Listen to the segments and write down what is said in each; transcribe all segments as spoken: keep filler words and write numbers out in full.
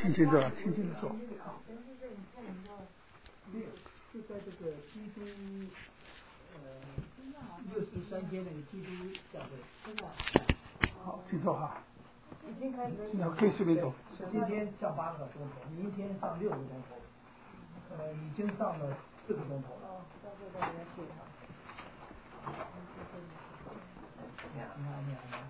轻轻的，轻轻的说。好。 就在这个基督呃六十三天那个基督教会。 好，请坐哈。 已经开始。 可以随便走。 今天上八个钟头，明天上六个钟头，呃，已经上了四个钟头了。哦，到这边来去哈。两个两个。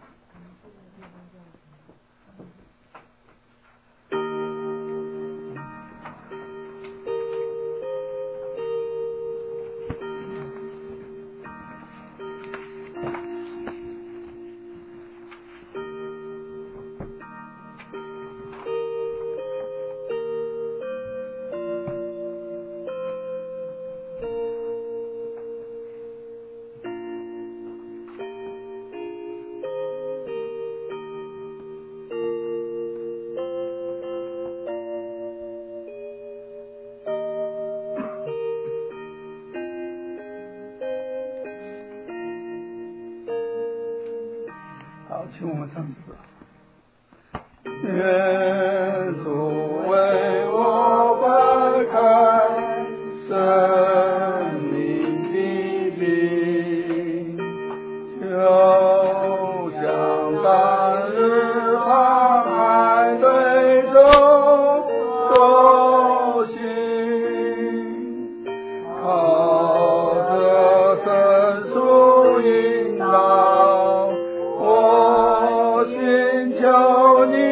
请我们唱诗。愿主为我摆开生命的饼，就像当日他排队中所行，靠着圣树引导。求你，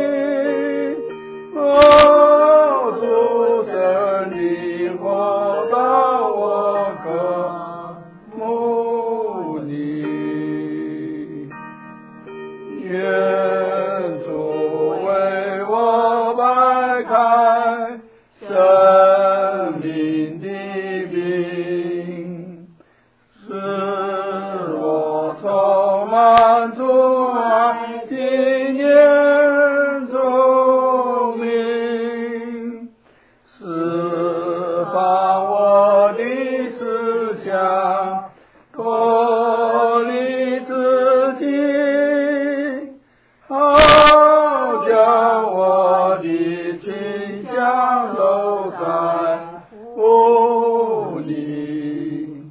哦，主神的火把我渴慕你，愿主为我摆开生命的饼，使我充满主爱。纪念主名，释放我的思想，脱离自己，好叫我的倾向都在乎你，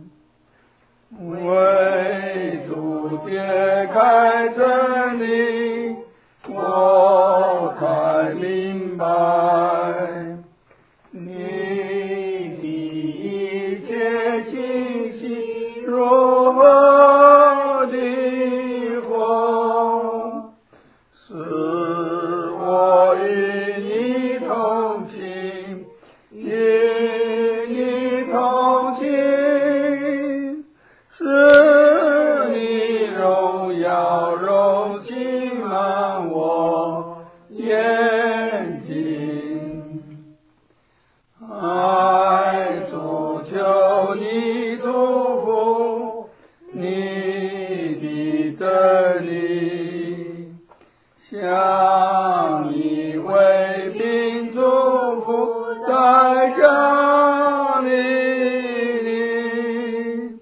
为主解开真理，我才明白你的一切信息如何的火，使我与你同行，与你同行，使你荣耀荣幸满我眼睛，爱主求你祝福你的真理，向你为宾祝福在家里，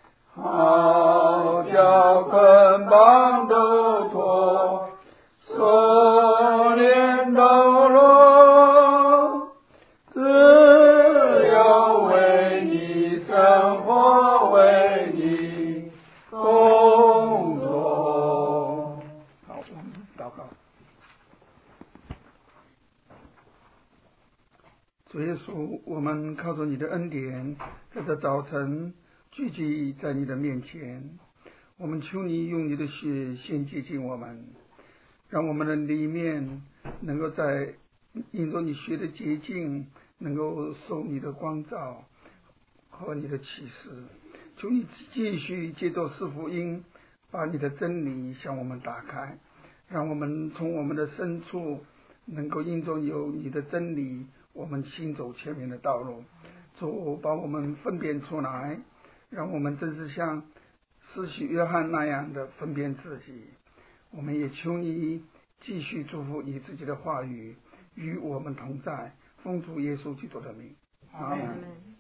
好叫捆绑都脱，锁链都落，只有为你生活，为你工作。好，我们祷告。主耶稣，我们靠着你的恩典，在这早晨聚集在你的面前，我们求你用你的血先洁净我们，让我们的里面能够在因着你血的洁净，能够受你的光照和你的启示。求你继续借着四福音，把你的真理向我们打开，让我们从我们的深处能够因着有你的真理，我们行走前面的道路。主把我们分辨出来，让我们真是像施洗约翰那样的分辨自己。我们也求你继续祝福你自己的话语与我们同在，奉主耶稣基督的名，阿门。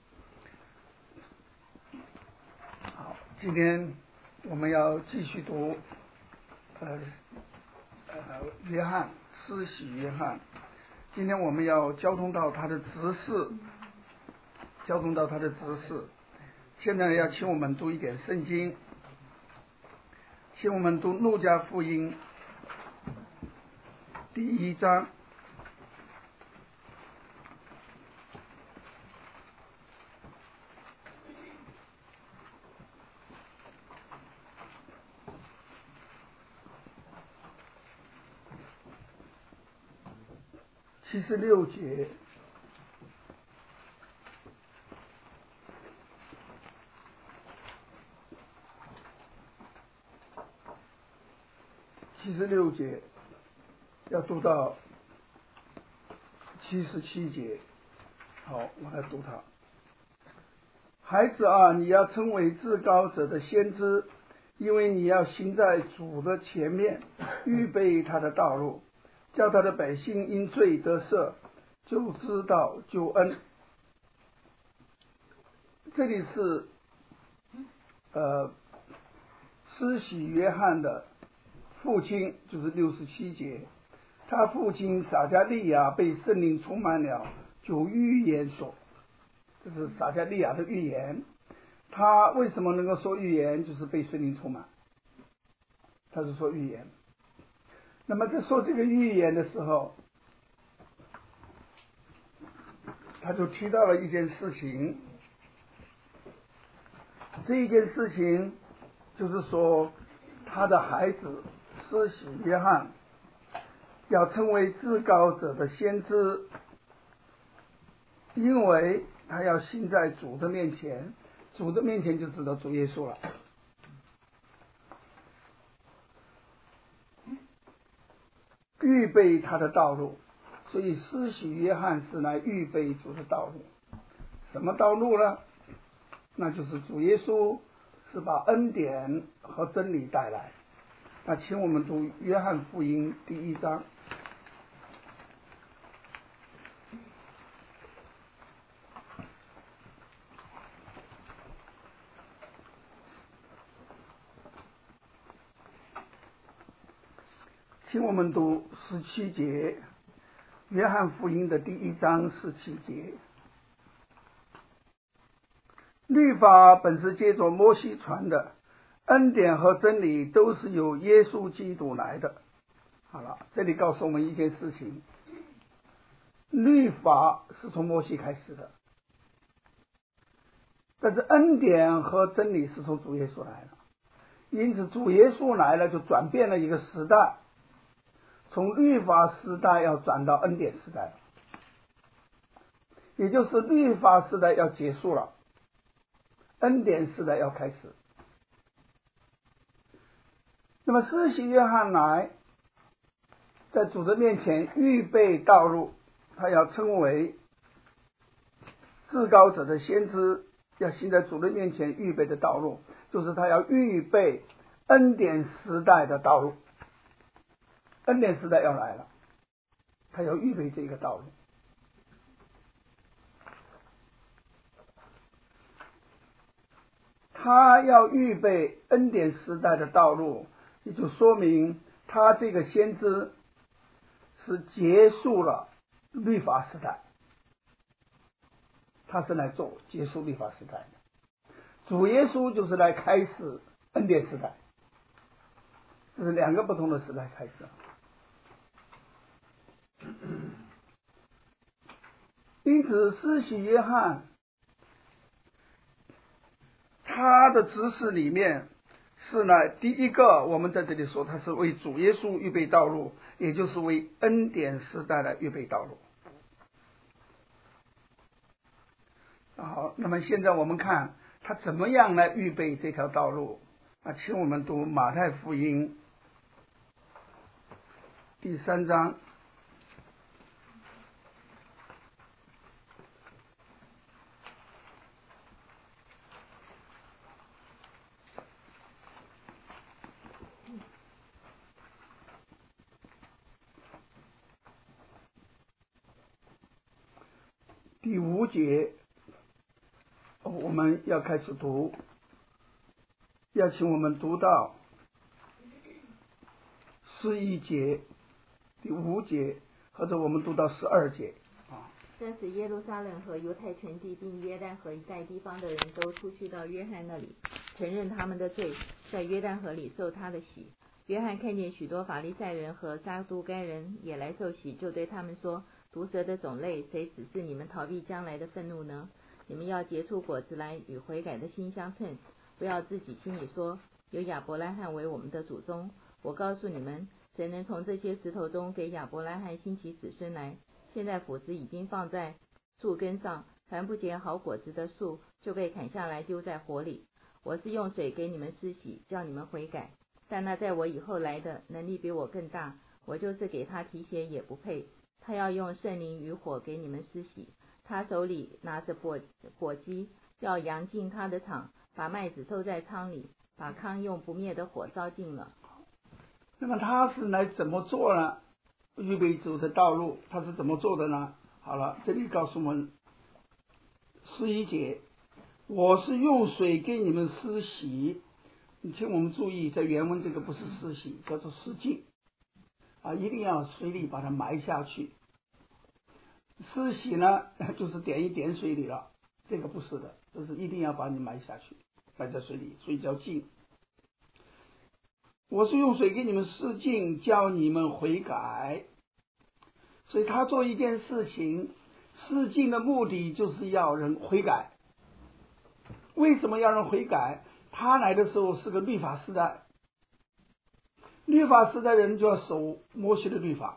好，今天我们要继续读呃呃约翰，施洗约翰。 今天我们要交通到他的执事，交通到他的执事。现在要请我们读一点圣经，请我们读路加福音第一章。七十六节，七十六节要读到七十七节。好，我来读它。孩子啊，你要称为至高者的先知，因为你要行在主的前面，预备他的道路，叫他的百姓因罪得赦，就知道救恩。这里是呃施洗约翰的父亲，就是六十七节，他父亲撒迦利亚被圣灵充满了，就预言说，这是撒迦利亚的预言。他为什么能够说预言？就是被圣灵充满，他是说预言。那么在说这个预言的时候，他就提到了一件事情，这一件事情就是说他的孩子施洗约翰要成为至高者的先知，因为他要行在主的面前，主的面前就指到主耶稣了。预备他的道路，所以施洗约翰是来预备主的道路。什么道路呢？那就是主耶稣是把恩典和真理带来。那请我们读约翰福音第一章。请我们读十七节，约翰福音的第一章十七节。律法本是借着摩西传的，恩典和真理都是由耶稣基督来的。好了，这里告诉我们一件事情，律法是从摩西开始的，但是恩典和真理是从主耶稣来的。因此主耶稣来了，就转变了一个时代，从律法时代要转到恩典时代了，也就是律法时代要结束了，恩典时代要开始。那么施洗约翰来，在主的面前预备道路，他要称为至高者的先知，要行在主的面前预备的道路，就是他要预备恩典时代的道路。恩典时代要来了，他要预备这个道路。他要预备恩典时代的道路，也就说明他这个先知是结束了律法时代，他是来做结束律法时代的。主耶稣就是来开始恩典时代，这是两个不同的时代开始。因此施洗约翰他的指示里面是呢，第一个我们在这里说他是为主耶稣预备道路，也就是为恩典时代来预备道路。好，那么现在我们看他怎么样来预备这条道路啊？请我们读马太福音第三章第五节，我们要开始读，要请我们读到十一节，第五节， 或者我们读到十二节啊。 但是耶路撒冷和犹太全地并约旦河一带地方的人都出去到约翰那里，承认他们的罪，在约旦河里受他的洗。约翰看见许多法利赛人和撒都该人也来受洗，就对他们说：毒蛇的种类，谁指示你们逃避将来的愤怒呢？你们要结出果子来，与悔改的心相称，不要自己心里说，有亚伯拉罕为我们的祖宗。我告诉你们，谁能从这些石头中给亚伯拉罕兴起子孙来？现在斧子已经放在树根上，凡不结好果子的树就被砍下来丢在火里。我是用水给你们施洗，叫你们悔改，但那在我以后来的能力比我更大，我就是给他提鞋也不配。他要用圣灵与火给你们施洗，他手里拿着簸簸箕，要扬进他的场，把麦子收在仓里，把糠用不灭的火烧尽了。 那么他是来怎么做呢？预备主的道路，他是怎么做的呢？好了，这里告诉我们十一节，我是用水给你们施洗。请我们注意，在原文这个不是施洗，叫做施浸啊，一定要水里把它埋下去。施洗呢，就是点一点水里了，这个不是的，这是一定要把你埋下去，埋在水里，所以叫浸。我是用水给你们施浸，叫你们悔改。所以他做一件事情，施浸的目的就是要人悔改。为什么要人悔改？他来的时候是个律法时代，律法时代的人就要守摩西的律法。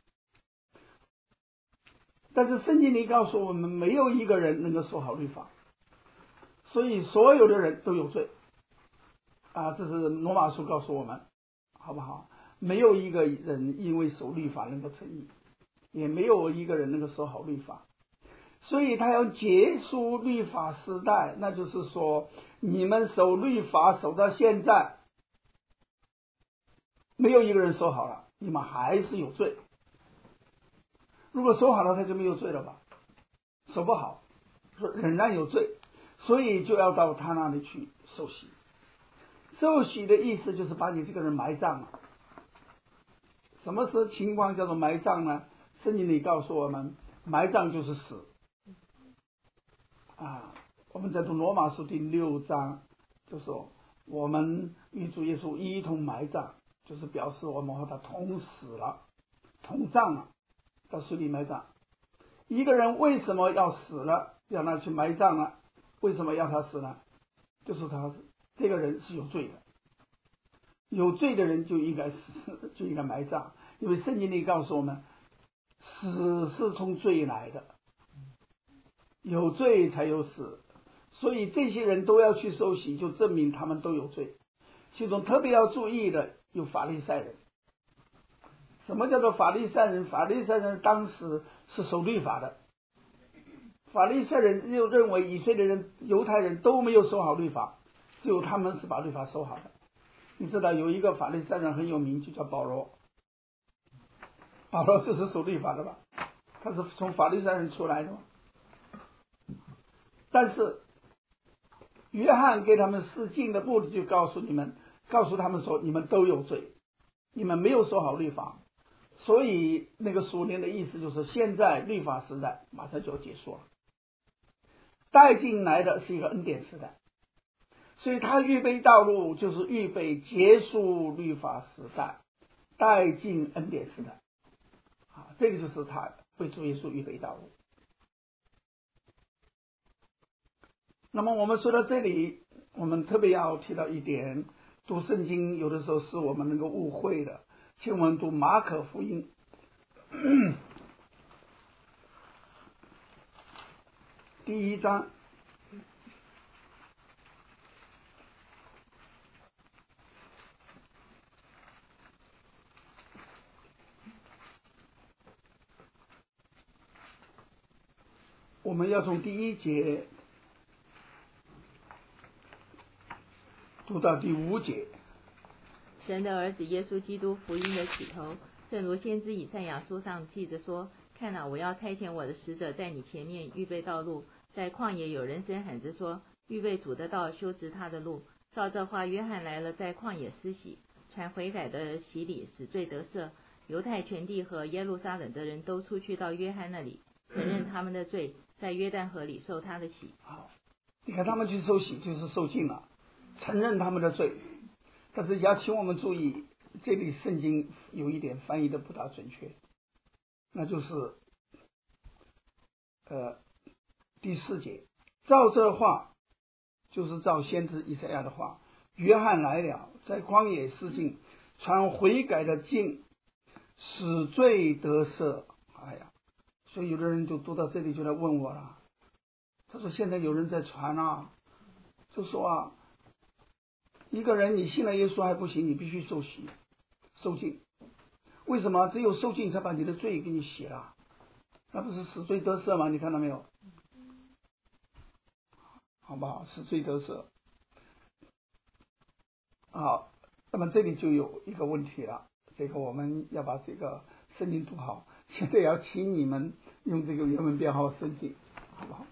但是圣经里告诉我们，没有一个人能够守好律法，所以所有的人都有罪啊，这是罗马书告诉我们，好不好？没有一个人因为守律法能够称义，也没有一个人能够守好律法，所以他要结束律法时代，那就是说你们守律法守到现在，没有一个人守好了，你们还是有罪。如果守好了，他就没有罪了吧？守不好，仍然有罪，所以就要到他那里去受洗。受洗的意思就是把你这个人埋葬了。什么是情况叫做埋葬呢？圣经里告诉我们，埋葬就是死啊。我们在读罗马书第六章就说，我们与主耶稣一同埋葬，就是表示我们和他同死了，同葬了，到水里埋葬。一个人为什么要死了，让他去埋葬了？为什么要他死呢？就是他这个人是有罪的，有罪的人就应该死，就应该埋葬。因为圣经里告诉我们，死是从罪来的，有罪才有死，所以这些人都要去受洗，就证明他们都有罪。其中特别要注意的有法利赛人。什么叫做法利赛人？法利赛人当时是守律法的，法利赛人又认为以色列人、犹太人都没有守好律法，只有他们是把律法守好的。你知道有一个法利赛人很有名，就叫保罗。保罗就是守律法的吧？他是从法利赛人出来的嘛。但是约翰给他们施浸的目的就告诉你们，告诉他们说，你们都有罪，你们没有守好律法。所以那个属灵的意思就是现在律法时代马上就要结束了，带进来的是一个恩典时代，所以他预备道路就是预备结束律法时代，带进恩典时代啊，这个就是他为主耶稣预备道路。那么我们说到这里，我们特别要提到一点，读圣经有的时候是我们能够误会的。请我们读马可福音第一章，我们要从第一节读到第五节。 神的儿子耶稣基督福音的起头，正如先知以赛亚书上记着说，看哪，我要差遣我的使者在你前面预备道路，在旷野有人声喊着说，预备主的道，修直他的路。照这话，约翰来了，在旷野施洗，传悔改的洗礼，使罪得赦。 犹太全地和耶路撒冷的人都出去到约翰那里，承认他们的罪，在约旦河里受他的洗。 好，你看他们去受洗就是受尽了，承认他们的罪。但是也要请我们注意，这里圣经有一点翻译的不大准确，那就是呃第四节，照这话就是照先知以赛亚的话，约翰来了，在旷野施浸，传悔改的经，使罪得赦。哎呀，所以有的人就读到这里就来问我了，他说现在有人在传啊，就说啊，一个人你信了耶稣还不行，你必须受洗受浸。为什么？只有受浸才把你的罪给你洗了，那不是使罪得赦吗？你看到没有？好不好？使罪得赦。好，那么这里就有一个问题了，这个我们要把这个圣经读好。现在要请你们用这个原文编号圣经，好不好？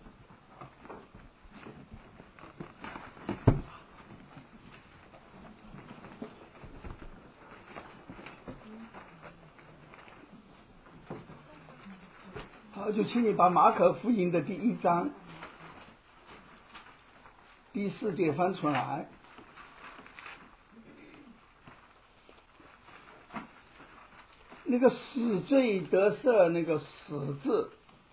好，就请你把马可福音的第一章第四节翻出来。那个使罪得赦那个使字，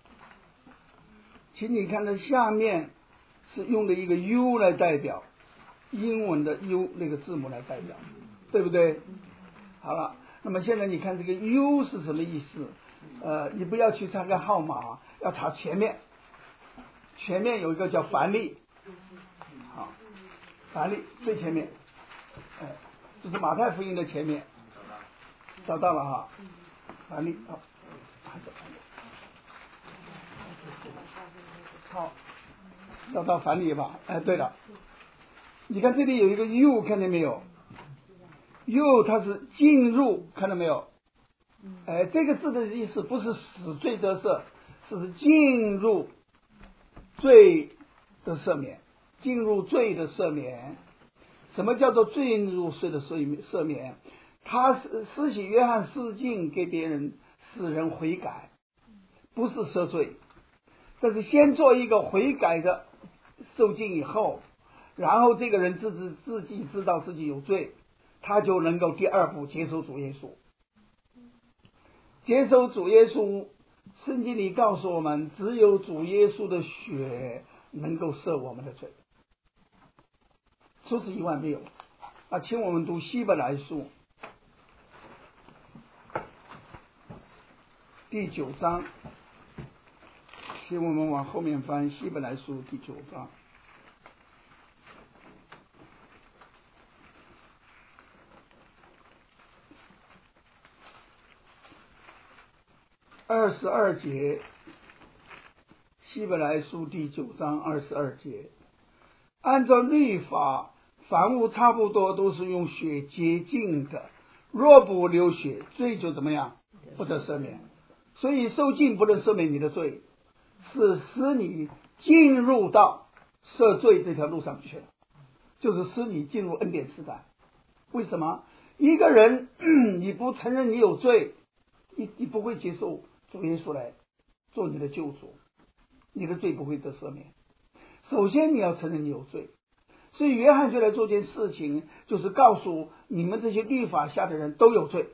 请你看到下面是用的一个 U 来代表，英文的 U 那个字母来代表，对不对？好了，那么现在你看这个 U 是什么意思？呃，你不要去查个号码，要查前面，前面有一个叫凡例，好，凡例最前面，哎，就是马太福音的前面，找到了哈，凡例好，好，找到凡例吧？哎，对了，你看这里有一个 U， 看见没有 ？U 它是进入，看到没有？哎，这个字的意思不是使罪得赦，是进入罪的赦免，进入罪的赦免。什么叫做进入罪的赦免？他是施洗约翰施浸给别人使人悔改，不是赦罪，但是先做一个悔改的受浸以后，然后这个人自自自己知道自己有罪，他就能够第二步接受主耶稣。接受主耶稣，圣经里告诉我们，只有主耶稣的血能够赦我们的罪，除此以外没有。啊，请我们读希伯来书第九章，请我们往后面翻，希伯来书第九章。二十二节，希伯来书第九章二十二节，按照律法，凡物差不多都是用血洁净的，若不流血，罪就怎么样？不得赦免。所以受浸不能赦免你的罪，是使你进入到赦罪这条路上去了，就是使你进入恩典时代。为什么？一个人你不承认你有罪，你你不会接受主耶稣来做你的救主，你的罪不会得赦免。首先你要承认你有罪，所以约翰就来做件事情，就是告诉你们这些律法下的人都有罪，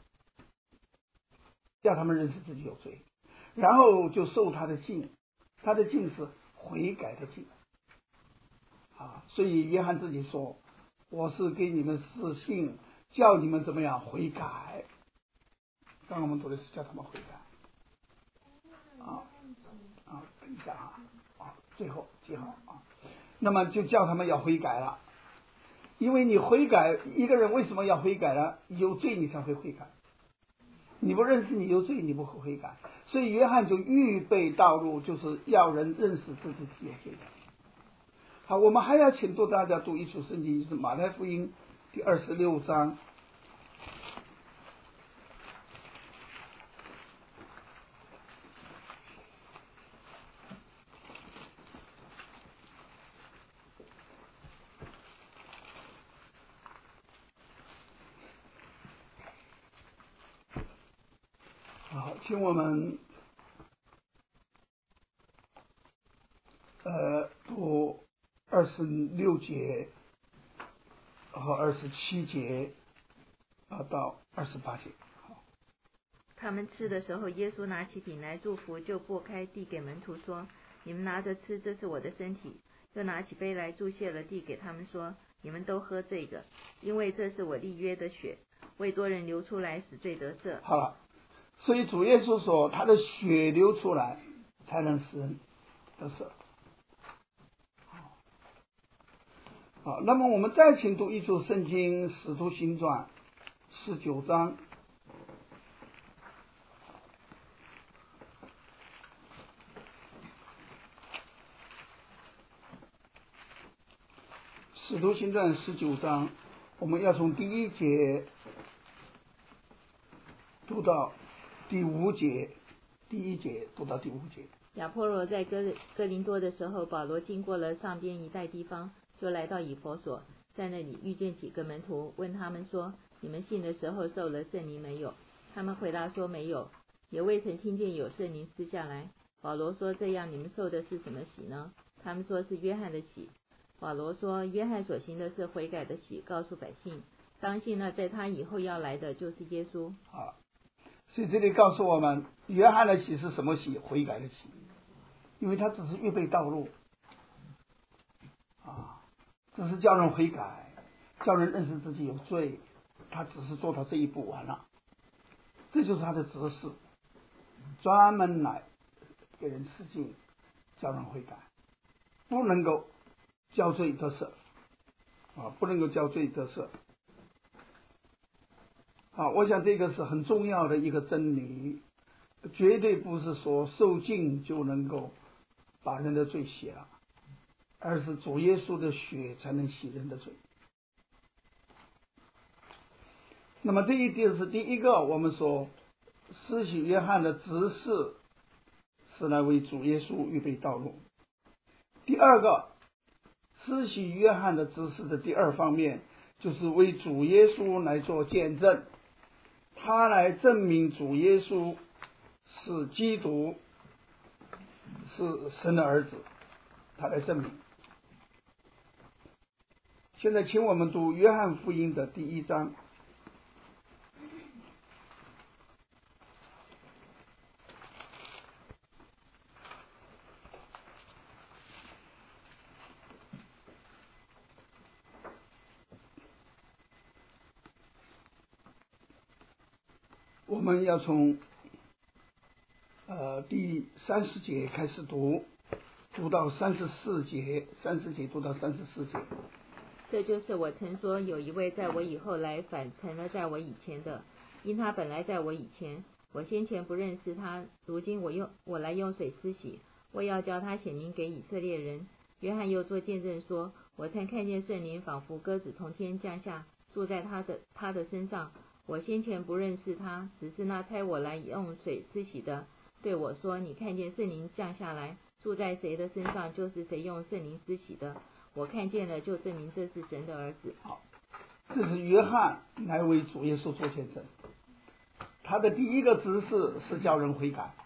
要他们认识自己有罪，然后就受他的浸，他的浸是悔改的浸啊。所以约翰自己说，我是给你们施信，叫你们怎么样悔改。刚刚我们读的是叫他们悔改啊啊，等一下啊啊，最后记好啊。那么就叫他们要悔改了，因为你悔改，一个人为什么要悔改呢？有罪你才会悔改，你不认识你有罪，你不会悔改。所以约翰就预备道路，就是要人认识自己是有罪的。好，我们还要请读大家读一处圣经，就是马太福音第二十六章。 请我们呃读二十六节和二十七节啊到二十八节。 他们吃的时候，耶稣拿起饼来祝福，就擘开递给门徒说：“你们拿着吃，这是我的身体。”又拿起杯来祝谢了，递给他们说：“你们都喝这个，因为这是我立约的血，为多人流出来，使罪得赦。” 好了，所以主耶稣说，他的血流出来，才能使人得赦。好，那么我们再请读一组圣经《使徒行传》十九章。使徒行传十九章，我们要从第一节读到第五节，第一节读到第五节。 亚波罗在哥哥林多的时候，保罗经过了上边一带地方，就来到以弗所，在那里遇见几个门徒，问他们说：“你们信的时候受了圣灵没有？”他们回答说：“没有，也未曾听见有圣灵赐下来。”保罗说：“这样你们受的是什么洗呢？”他们说是约翰的洗。保罗说：“约翰所行的是悔改的洗，告诉百姓，当信呢，在他以后要来的就是耶稣。” 啊，所以这里告诉我们，约翰的洗是什么洗？悔改的洗，因为他只是预备道路，啊，只是叫人悔改，叫人认识自己有罪，他只是做到这一步完了，这就是他的指示，专门来给人施浸，叫人悔改，不能够叫罪得赦，啊，不能够叫罪得赦。啊，我想这个是很重要的一个真理，绝对不是说受浸就能够把人的罪洗了，而是主耶稣的血才能洗人的罪。那么这一点是第一个，我们说施洗约翰的执事是来为主耶稣预备道路。第二个，施洗约翰的执事的第二方面，就是为主耶稣来做见证，他来证明主耶稣是基督，是神的儿子，他来证明。现在请我们读约翰福音的第一章。我们要从呃第三十节开始读，读到三十四节，三十节读到三十四节。 这就是我曾说，有一位在我以后来，反成了在我以前的，因他本来在我以前，我先前不认识他，如今我用我来用水施洗，我要叫他显明给以色列人。约翰又做见证说，我曾看见圣灵仿佛鸽子从天降下，住在他的他的身上。我先前不认识他，只是那差我来用水施洗的对我说，你看见圣灵降下来，住在谁的身上，就是谁用圣灵施洗的。我看见了，就证明这是神的儿子。 好，这是约翰来为主耶稣做见证。他的第一个指示是叫人悔改，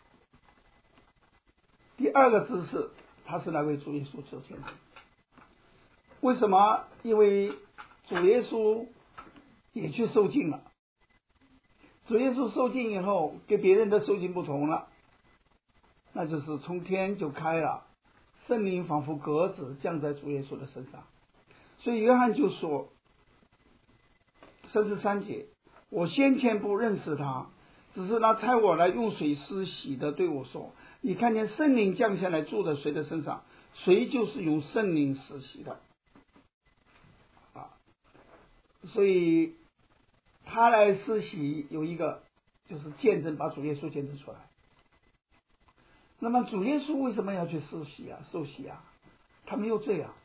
第二个指示他是来为主耶稣做见证。为什么？因为主耶稣也去受浸了。主耶稣受浸以后，跟别人的受浸不同了，那就是从天就开了，圣灵仿佛鸽子降在主耶稣的身上。所以约翰就说三十三节，我先前不认识他，只是他差我来用水施洗的对我说，你看见圣灵降下来住在谁的身上，谁就是用圣灵施洗的。啊，所以他来施洗有一个就是见证，把主耶稣见证出来。那么主耶稣为什么要去施洗啊受洗啊？他没有罪啊。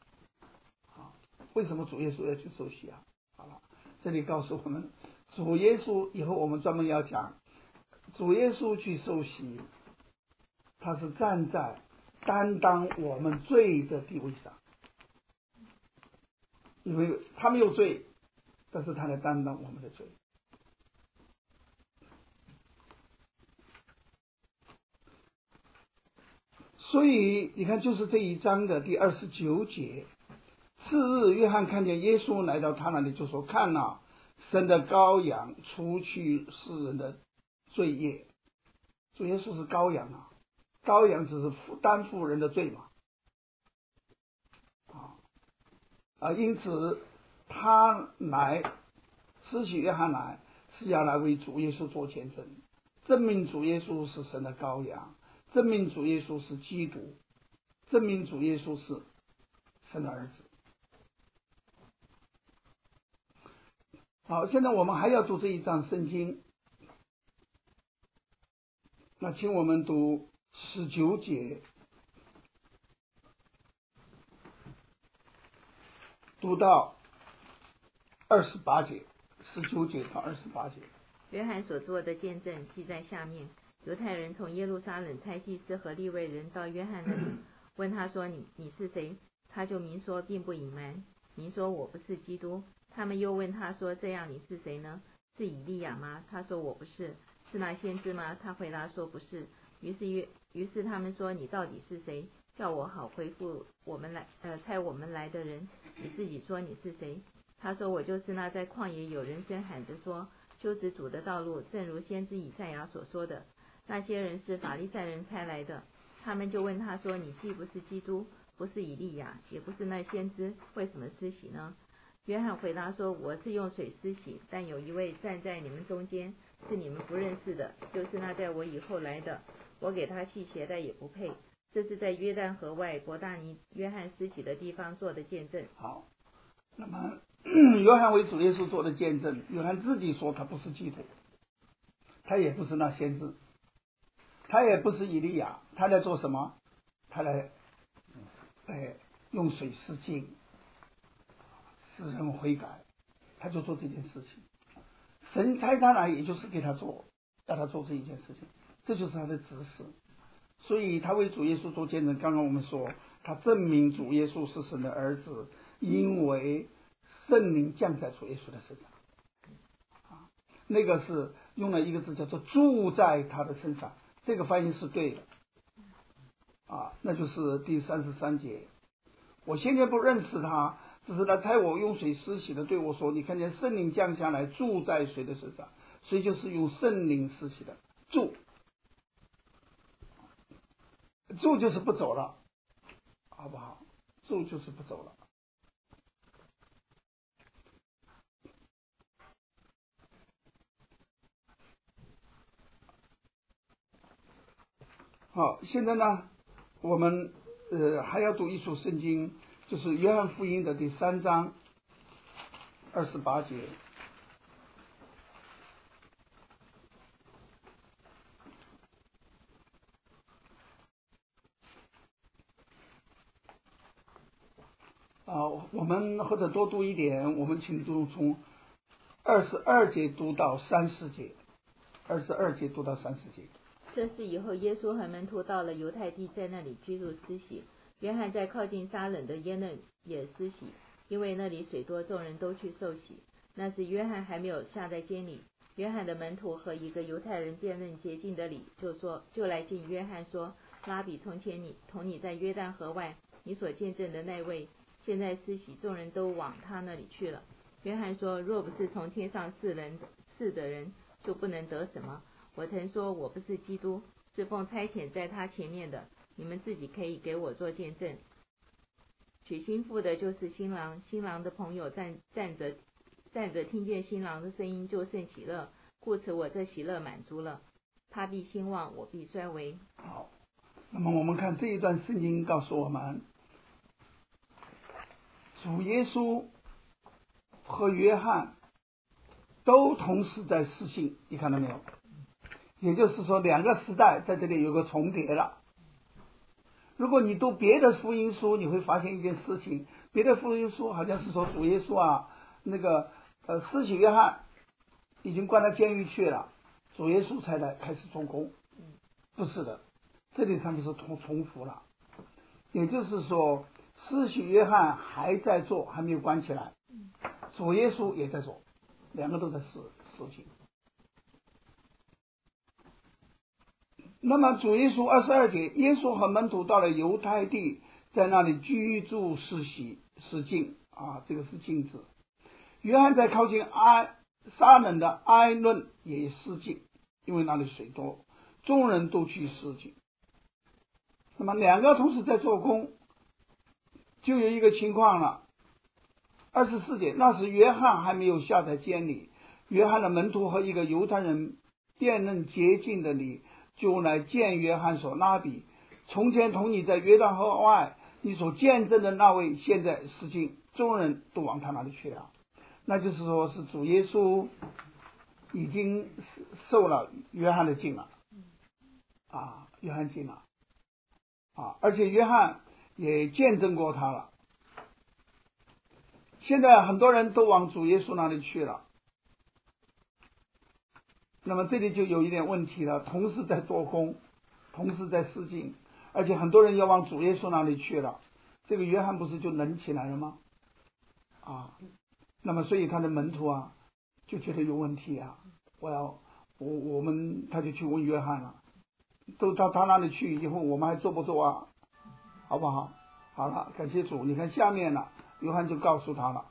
为什么主耶稣要去受洗啊？好了，这里告诉我们，主耶稣以后我们专门要讲，主耶稣去受洗，他是站在担当我们罪的地位上，因为他没有罪，但是他来担当我们的罪。 所以你看，就是这一章的第二十九节，次日约翰看见耶稣来到他那里，就说：看哪，神的羔羊，除去世人的罪孽。主耶稣是羔羊啊，羔羊只是担负人的罪嘛，啊啊，因此他来，施洗约翰来是要来为主耶稣做见证，证明主耶稣是神的羔羊，证明主耶稣是基督，证明主耶稣是神的儿子。好，现在我们还要读这一章圣经，那请我们读十九节，读到二十八节，十九节到二十八节。 约翰所做的见证记在下面。犹太人从耶路撒冷差祭司和利未人到约翰那里，问他说：你你是谁？他就明说，并不隐瞒，明说我不是基督。他们又问他说：这样你是谁呢？是以利亚吗？他说我不是。是那先知吗？他回答说不是。于是约于是他们说：你到底是谁？叫我好回复我们来呃差我们来的人。你自己说你是谁？他说我就是那在旷野有人声喊着说，修直主的道路，正如先知以赛亚所说的。那些人是法利赛人差来的。他们就问他说：你既不是基督，不是以利亚，也不是那先知，为什么施洗呢？约翰回答说：我是用水施洗，但有一位站在你们中间，是你们不认识的，就是那在我以后来的，我给他系鞋带也不配。这是在约旦河外伯大尼约翰施洗的地方做的见证。 好，那么约翰为主耶稣做的见证，约翰自己说他不是基督，他也不是那先知，他也不是以利亚，他在做什么？他来哎用水施浸，使人悔改，他就做这件事情。神差他来，也就是给他做，让他做这一件事情，这就是他的指示。所以他为主耶稣做见证。刚刚我们说，他证明主耶稣是神的儿子，因为圣灵降在主耶稣的身上。啊，那个是用了一个字叫做住在他的身上，这个翻译是对的。啊，那就是第三十三节。我现在不认识他，只是他差我用水施洗的对我说：你看见圣灵降下来住在谁的身上？谁就是用圣灵施洗的住。住就是不走了，好不好？住就是不走了。好，现在呢，我们呃还要读一处圣经，就是约翰福音的第三章二十八节。啊，我们或者多读一点，我们请读从二十二节读到三十节，二十二节读到三十节。 这是以后耶稣和门徒到了犹太地，在那里居住施洗。约翰在靠近撒冷的耶嫩也施洗，因为那里水多，众人都去受洗。那时约翰还没有下在监里。约翰的门徒和一个犹太人辨认洁净的理，就说就来见约翰说：拉比，从前你同你在约旦河外，你所见证的那位，现在施洗，众人都往他那里去了。约翰说：若不是从天上赐人赐的人，就不能得什么。我曾说我不是基督，是奉差遣在他前面的，你们自己可以给我做见证。娶新妇的就是新郎，新郎的朋友站站着站着听见新郎的声音就甚喜乐，故此我这喜乐满足了。他必兴旺，我必衰微。 好，那么我们看这一段圣经告诉我们，主耶稣和约翰都同时在施行，你看到没有？也就是说，两个时代在这里有个重叠了。如果你读别的福音书，你会发现一件事情，别的福音书好像是说主耶稣啊，那个呃施洗约翰已经关到监狱去了，主耶稣才来开始做工。不是的，这里他们是重重复了。也就是说，施洗约翰还在做，还没有关起来，主耶稣也在做，两个都在施施行。 那么主耶稣二十二节，耶稣和门徒到了犹太地，在那里居住施洗施浸啊，这个是浸字。约翰在靠近埃撒冷的埃论也施浸，因为那里水多，众人都去施浸。那么两个同时在做工，就有一个情况了。二十四节，那时约翰还没有下在监里，约翰的门徒和一个犹太人辩论洁净的理，就来见约翰说，拉比，从前同你在约旦河外你所见证的那位现在施浸，众人都往他那里去了。那就是说是主耶稣已经受了约翰的浸了啊，约翰浸了啊，而且约翰也见证过他了。现在很多人都往主耶稣那里去了，那么这里就有一点问题了，同时在做工，同时在施浸，而且很多人要往主耶稣那里去了，这个约翰不是就冷起来了吗？啊，那么所以他的门徒啊就觉得有问题啊，我要我我们他就去问约翰了，都到他那里去以后，我们还做不做啊？好不好？好了，感谢主。你看下面了，约翰就告诉他了，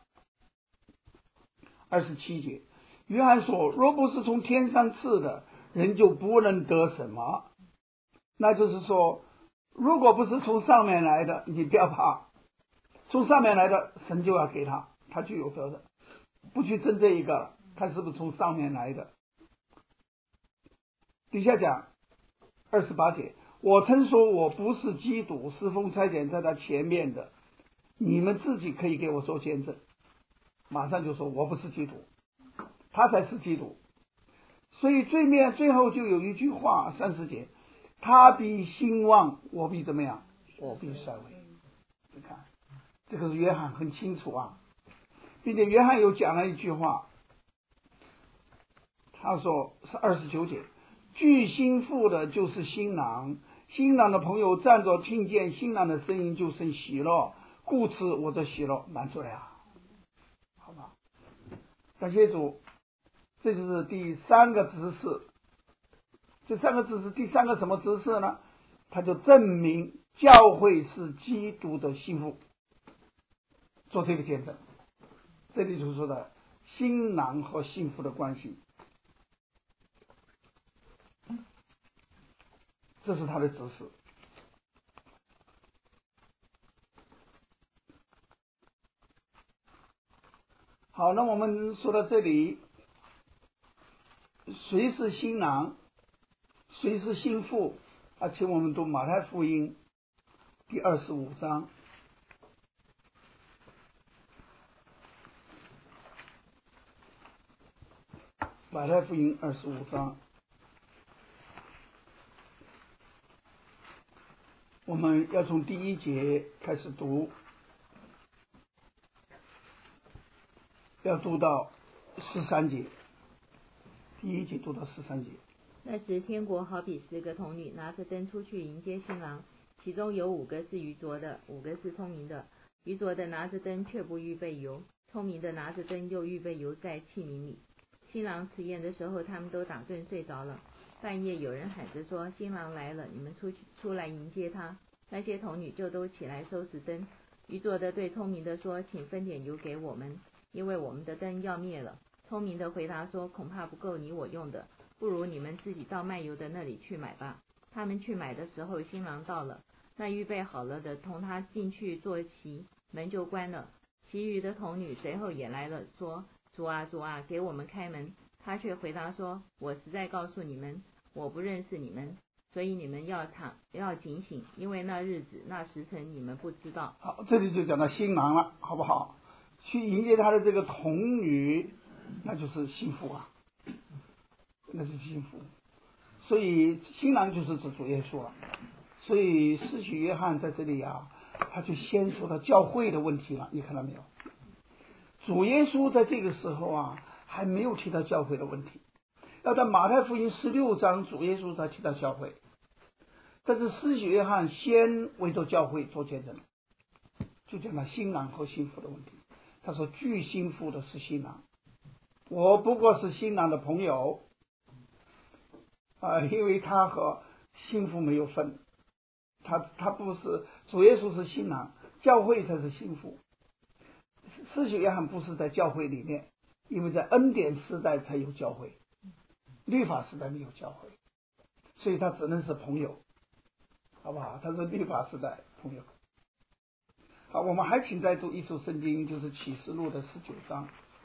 二十七节，约翰说，若不是从天上赐的，人就不能得什么。那就是说，如果不是从上面来的，你不要怕，从上面来的神就要给他，他就有得的，不去争这一个了，看是不是从上面来的。底下讲二十八节，我曾说我不是基督，是奉差遣在他前面的，你们自己可以给我做见证。马上就说我不是基督，他才是基督。所以最面最后就有一句话，三十节，他必兴旺，我必怎么样？我必衰微。你看，这个是约翰很清楚啊，并且约翰又讲了一句话，他说是二十九节，具心腹的就是新郎，新郎的朋友站着听见新郎的声音就生喜乐，故此我的喜乐满足了呀。好吧，感谢主，这就是第三个指示。这三个指示，第三个什么指示呢？他就证明教会是基督的心腹，做这个见证。这里就说的新郎和心腹的关系，这是他的指示。好，那我们说到这里，谁是新郎，谁是心腹啊？请我们读马太福音第二十五章。马太福音二十五章，我们要从第一节开始读，要读到十三节，第一节读到十三节。 那时天国好比十个童女拿着灯出去迎接新郎，其中有五个是愚拙的，五个是聪明的。愚拙的拿着灯却不预备油，聪明的拿着灯又预备油在器皿里。新郎迟宴的时候，他们都打盹睡着了。半夜有人喊着说，新郎来了，你们出去出来迎接他。那些童女就都起来收拾灯。愚拙的对聪明的说，请分点油给我们，因为我们的灯要灭了。聪明的回答说，恐怕不够你我用的，不如你们自己到卖油的那里去买吧。他们去买的时候，新郎到了，那预备好了的同他进去坐席，门就关了。其余的童女随后也来了，说，主啊主啊，给我们开门。他却回答说，我实在告诉你们，我不认识你们，所以你们要躺要警醒，因为那日子那时辰你们不知道。 好，这里就讲到新郎了，好不好？去迎接他的这个童女，那就是幸福啊，那是幸福。所以新郎就是指主耶稣了。所以施洗约翰在这里啊，他就先说到教会的问题了，你看到没有？主耶稣在这个时候啊，还没有提到教会的问题。要在马太福音十六章，主耶稣才提到教会。但是施洗约翰先为着教会做见证，就讲到新郎和新妇的问题。他说，具新妇的是新郎，我不过是新郎的朋友啊、呃，因为他和新妇没有分，他他不是主耶稣是新郎，教会才是新妇。施洗约翰不是在教会里面，因为在恩典时代才有教会，律法时代没有教会，所以他只能是朋友，好不好？他是律法时代朋友。好，我们还请再读一首圣经，就是启示录的十九章。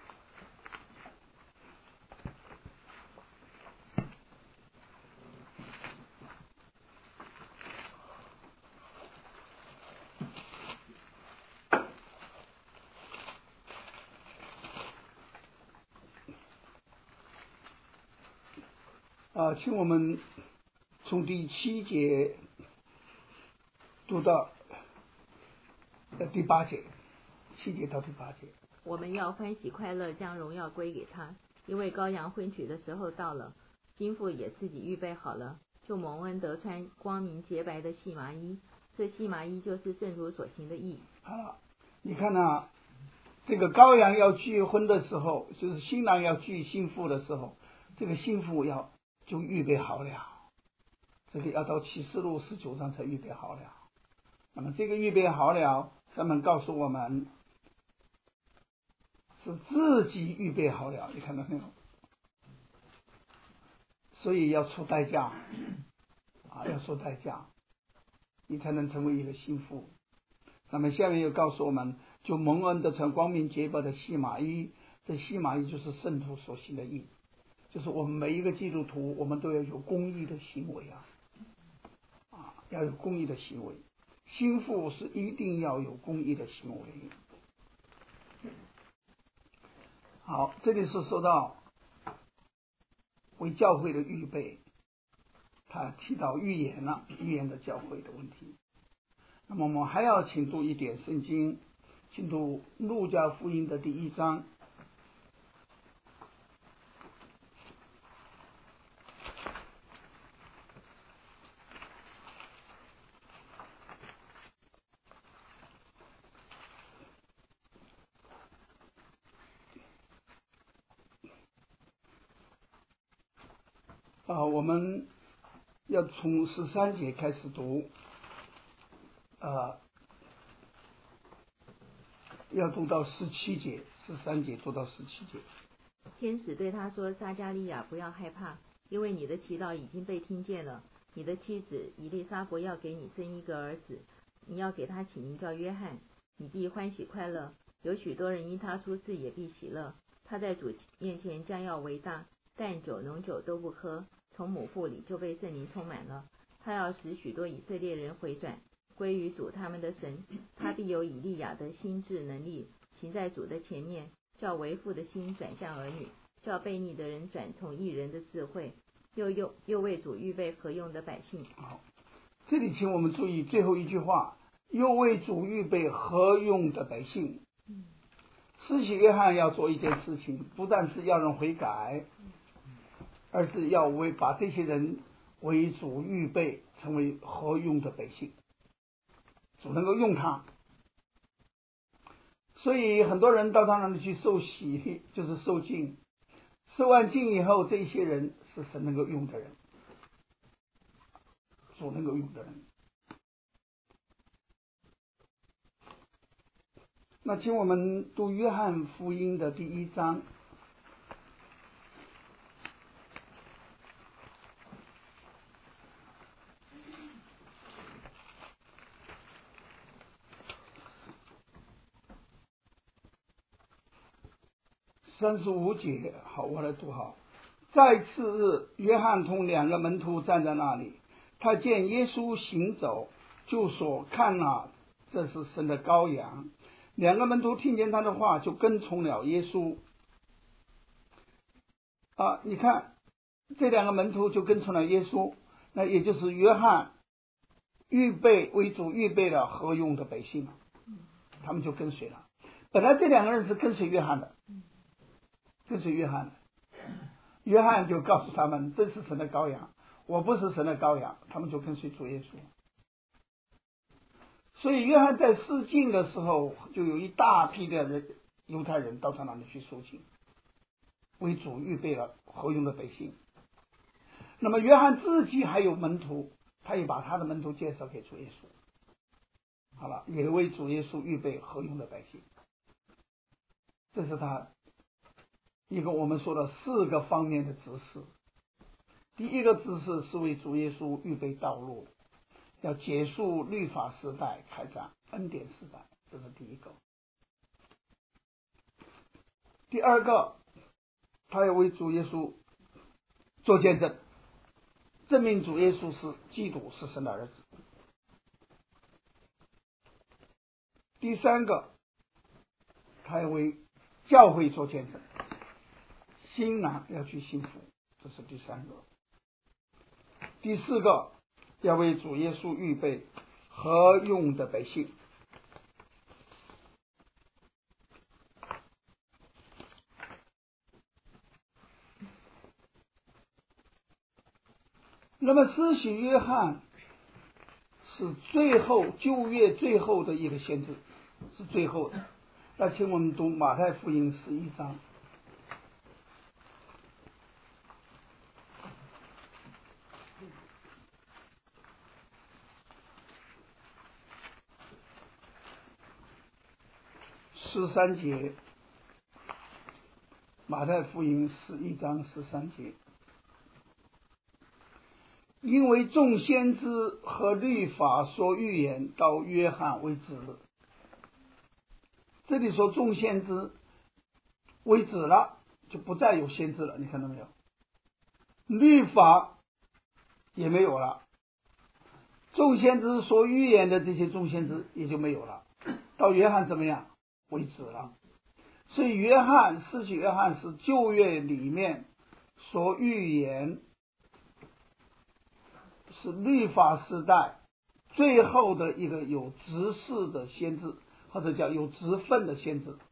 啊，请我们从第七节读到呃第八节，七节到第八节。 我们要欢喜快乐，将荣耀归给他，因为羔羊婚娶的时候到了，新妇也自己预备好了，就蒙恩得穿光明洁白的细麻衣，这细麻衣就是圣徒所行的义。 好了，你看啊，这个羔羊要聚婚的时候，就是新郎要聚新妇的时候，这个新妇要就预备好了，这个要到启示录十九章才预备好了。那么这个预备好了，上面告诉我们是自己预备好了，你看到没有？所以要出代价啊，要出代价，你才能成为一个新妇。那么下面又告诉我们，就蒙恩得成光明洁白的细麻衣，这细麻衣就是圣徒所行的义，就是我们每一个基督徒，我们都要有公义的行为啊，啊，要有公义的行为。新妇是一定要有公义的行为。好，这里是说到为教会的预备，他提到预言了，预言的教会的问题。那么我们还要请读一点圣经，请读路加福音的第一章。啊，我们要从十三节开始读，啊，要读到十七节，十三节读到十七节。 天使对他说：撒加利亚，不要害怕，因为你的祈祷已经被听见了。你的妻子以利沙伯要给你生一个儿子，你要给他起名叫约翰。你必欢喜快乐，有许多人因他出世也必喜乐。他在主面前将要为大，淡酒浓酒都不喝，从母腹里就被圣灵充满了。他要使许多以色列人回转，归于主他们的神。他必有以利亚的心智能力，行在主的前面，叫为父的心转向儿女，叫悖逆的人转从义人的智慧，又又又为主预备合用的百姓。 好，这里请我们注意最后一句话，又为主预备合用的百姓。施洗约翰要做一件事情，不但是要人悔改，而是要为把这些人为主预备成为合用的百姓，主能够用他。所以很多人到他那里去受洗，就是受浸，受完浸以后，这些人是神能够用的人，主能够用的人。那请我们读约翰福音的第一章。三十五节，好，我来读好。在次日，约翰同两个门徒站在那里，他见耶稣行走，就说：看哪，这是神的羔羊。两个门徒听见他的话，就跟从了耶稣。啊，你看，这两个门徒就跟从了耶稣，那也就是约翰预备为主预备了合用的百姓，他们就跟随了。本来这两个人是跟随约翰的，跟随约翰的，约翰就告诉他们，这是神的羔羊，我不是神的羔羊，他们就跟随主耶稣。所以约翰在示禁的时候，就有一大批的人犹太人到他那里去受浸，为主预备了合用的百姓。那么约翰自己还有门徒， 他也把他的门徒介绍给主耶稣。好了，也为主耶稣预备合用的百姓。这是他一个我们说的四个方面的指示。第一个指示是为主耶稣预备道路，要结束律法时代，开展恩典时代，这是第一个。第二个，他要为主耶稣做见证，证明主耶稣是基督，是神的儿子。第三个，他要为教会做见证，新郎要去幸福，这是第三个。第四个，要为主耶稣预备合用的百姓。那么施洗约翰是最后旧约最后的一个先知，是最后的。那请我们读马太福音十一章。十三节，马太福音十一章十三节。因为众先知和律法所预言到约翰为止了。这里说众先知为止了，就不再有先知了，你看到没有？律法也没有了，众先知所预言的这些众先知也就没有了，到约翰怎么样？为止了。所以约翰，施洗约翰是旧约里面所预言，是律法时代最后的一个有职事的先知，或者叫有职分的先知。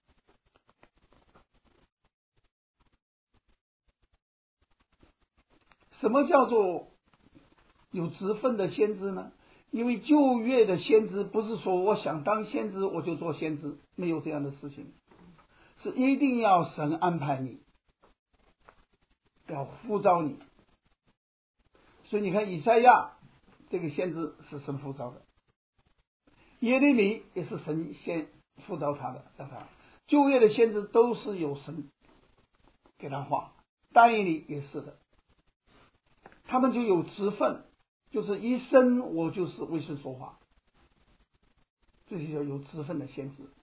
什么叫做有职分的先知呢？因为旧约的先知不是说我想当先知我就做先知，没有这样的事情，是一定要神安排你，要呼召你。所以你看以赛亚这个先知是神呼召的，耶利米也是神先呼召他的，让他旧约的先知都是有神给他画，但以理也是的，他们就有职分，就是一生我就是为神说话，这就叫有职分的先知。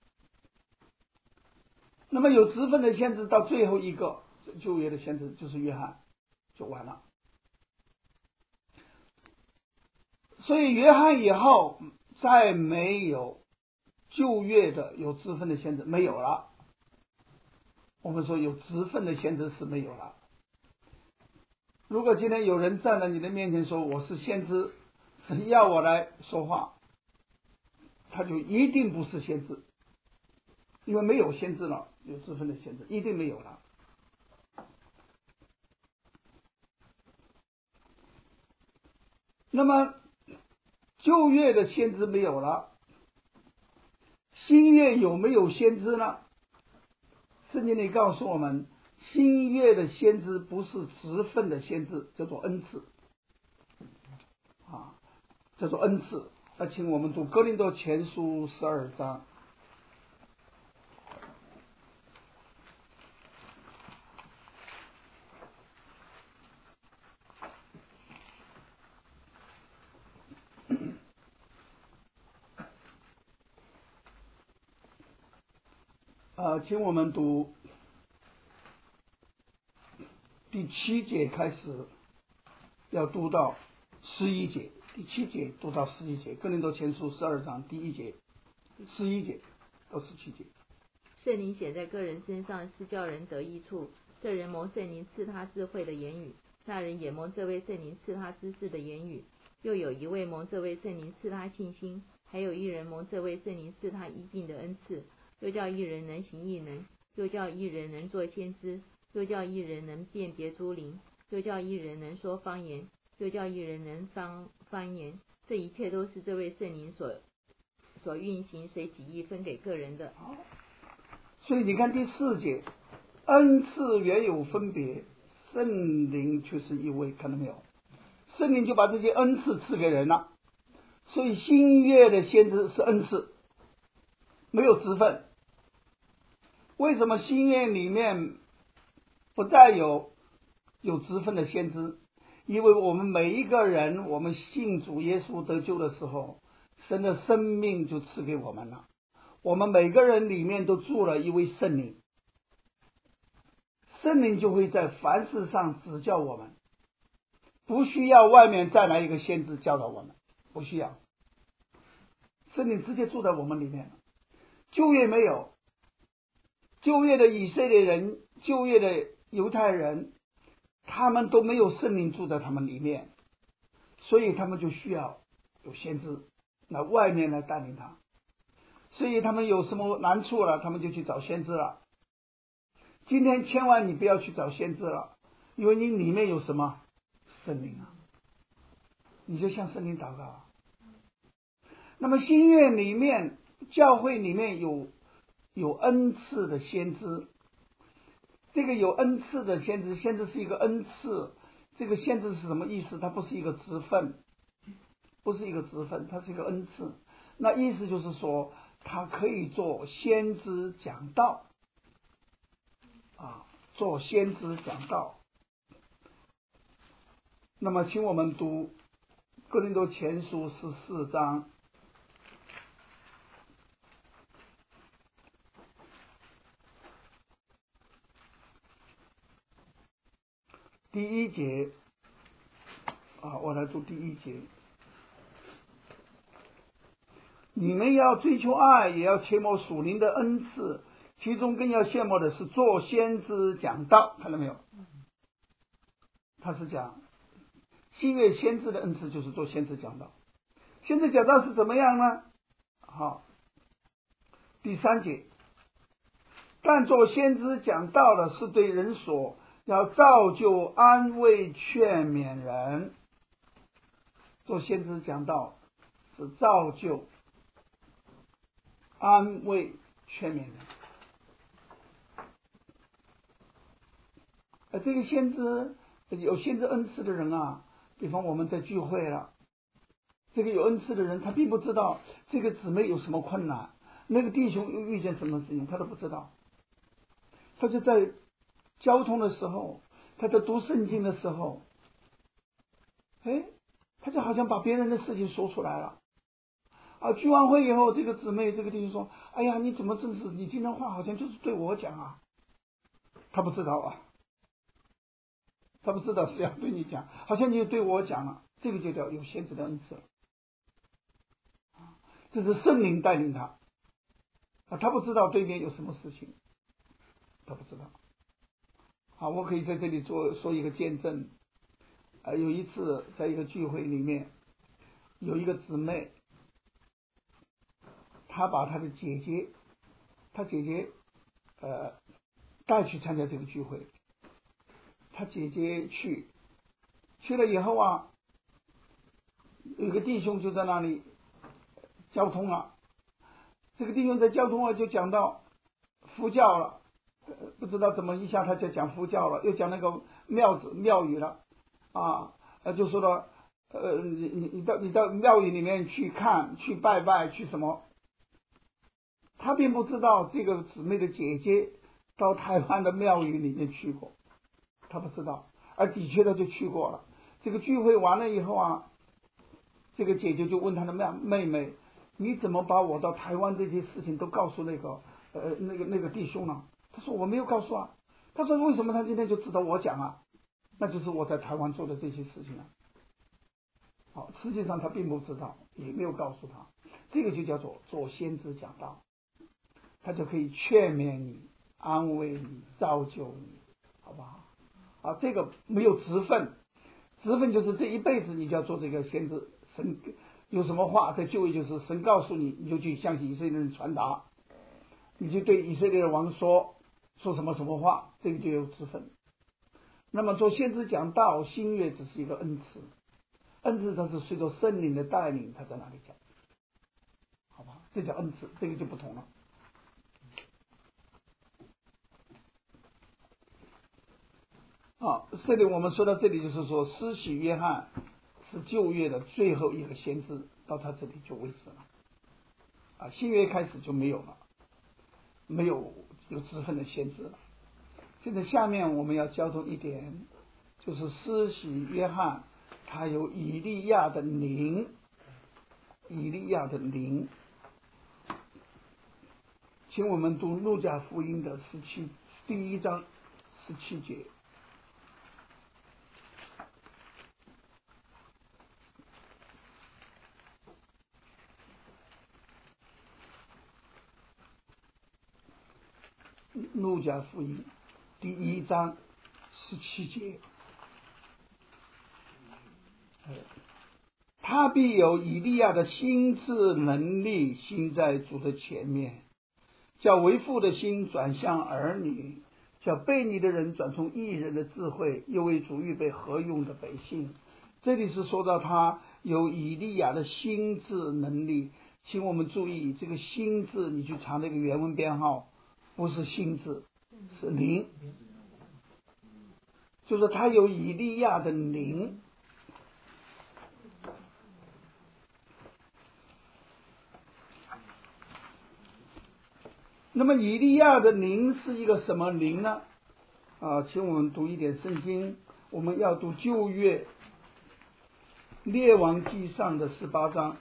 那么有职分的先知到最后一个旧约的先知就是约翰，就完了。所以约翰以后再没有旧约的有职分的先知，没有了。我们说有职分的先知是没有了。如果今天有人站在你的面前说我是先知，神要我来说话，他就一定不是先知，因为没有先知了，有职分的先知一定没有了。那么旧约的先知没有了，新约有没有先知呢？圣经里告诉我们，新约的先知不是职分的先知，叫做恩赐啊，叫做恩赐。那请我们读哥林多前书十二章。呃，请我们读第七节开始，要读到十一节，第七节读到十一节，哥林多前书十二章第一节、十一节到十七节。 圣灵显在个人身上，是叫人得益处。这人蒙圣灵赐他智慧的言语，那人也蒙这位圣灵赐他知识的言语。又有一位蒙这位圣灵赐他信心，还有一人蒙这位圣灵赐他医病的恩赐。又叫一人能行异能，又叫一人能做先知，又叫一人能辨别诸灵，又叫一人能说方言，又叫一人能方方言。这一切都是这位圣灵所所运行，随己意分给个人的。 所以你看第四节，恩赐原有分别，圣灵却是一位，看到没有？ 圣灵就把这些恩赐赐给人了。所以新约的先知是恩赐，没有职分。为什么新约里面不再有有职分的先知？因为我们每一个人，我们信主耶稣得救的时候，神的生命就赐给我们了。我们每个人里面都住了一位圣灵，圣灵就会在凡事上指教我们，不需要外面再来一个先知教导我们，不需要，圣灵直接住在我们里面了。旧约没有，旧约的以色列人，旧约的犹太人，他们都没有圣灵住在他们里面，所以他们就需要有先知来外面来带领他。所以他们有什么难处了，他们就去找先知了。今天千万你不要去找先知了，因为你里面有什么圣灵啊，你就向圣灵祷告啊。那么新约里面，教会里面有有恩赐的先知，这个有恩赐的先知，先知是一个恩赐。这个先知是什么意思？它不是一个职分，不是一个职分，它是一个恩赐。那意思就是说，他可以做先知讲道啊，做先知讲道。那么请我们读哥林多前书十四章第一节啊，我来读第一节。你们要追求爱，也要切莫属灵的恩赐，其中更要羡慕的是做先知讲道。看到没有？他是讲新约先知的恩赐就是做先知讲道。先知讲道是怎么样呢？好，第三节，但做先知讲道的是对人说，要造就安慰劝勉人。做先知讲道是造就安慰劝勉人。而这个先知有先知恩赐的人啊，比方我们在聚会了，这个有恩赐的人他并不知道这个姊妹有什么困难，那个弟兄又遇见什么事情他都不知道，他就在交通的时候，他在读圣经的时候，哎，他就好像把别人的事情说出来了啊。聚完会以后，这个姊妹这个弟兄说，哎呀，你怎么真是，你今天话好像就是对我讲啊。他不知道啊，他不知道是要对你讲，好像你对我讲了，这个就叫有先知的恩赐了。这是圣灵带领他啊，他不知道对面有什么事情，他不知道。好，我可以在这里做说一个见证。呃，有一次在一个聚会里面，有一个姊妹，她把她的姐姐，她姐姐呃带去参加这个聚会。她姐姐去去了以后啊，有一个弟兄就在那里交通了。这个弟兄在交通了就讲到佛教了，不知道怎么一下他就讲佛教了，又讲那个庙子庙宇了啊，就说了，呃，你你你到你到庙宇里面去看，去拜拜，去什么？他并不知道这个姊妹的姐姐到台湾的庙宇里面去过，他不知道，而的确他就去过了。这个聚会完了以后啊，这个姐姐就问她的妹妹妹，你怎么把我到台湾这些事情都告诉那个呃那个那个弟兄呢？他说我没有告诉啊。他说为什么他今天就知道我讲啊？那就是我在台湾做的这些事情啊。好，实际上他并不知道，也没有告诉他，这个就叫做做先知讲道，他就可以劝勉你、安慰你、造就你，好不好？啊，这个没有职分，职分就是这一辈子你就要做这个先知。神有什么话在旧约就是神告诉你，你就去向以色列人传达，你就对以色列的王说说什么什么话，这个就有职分。那么做先知讲道，新约只是一个恩赐，恩赐它是随着圣灵的带领，他在哪里讲，好吧？这叫恩赐，这个就不同了。啊，这里我们说到这里，就是说施洗约翰是旧约的最后一个先知，到他这里就为止了。啊，新约开始就没有了，没有有职分的先知了。现在下面我们要交通一点，就是施洗约翰他有以利亚的灵，以利亚的灵。请我们读路加福音的十七第一章十七节。路加福音第一章十七节，他必有以利亚的心智能力行在主的前面，叫为父的心转向儿女，叫悖逆的人转从义人的智慧，又为主预备合用的百姓。这里是说到他有以利亚的心智能力，请我们注意这个心智，你去查那个原文编号，不是心智，是灵，就是他有以利亚的灵。那么以利亚的灵是一个什么灵呢？啊，请我们读一点圣经，我们要读旧约列王记上的十八章。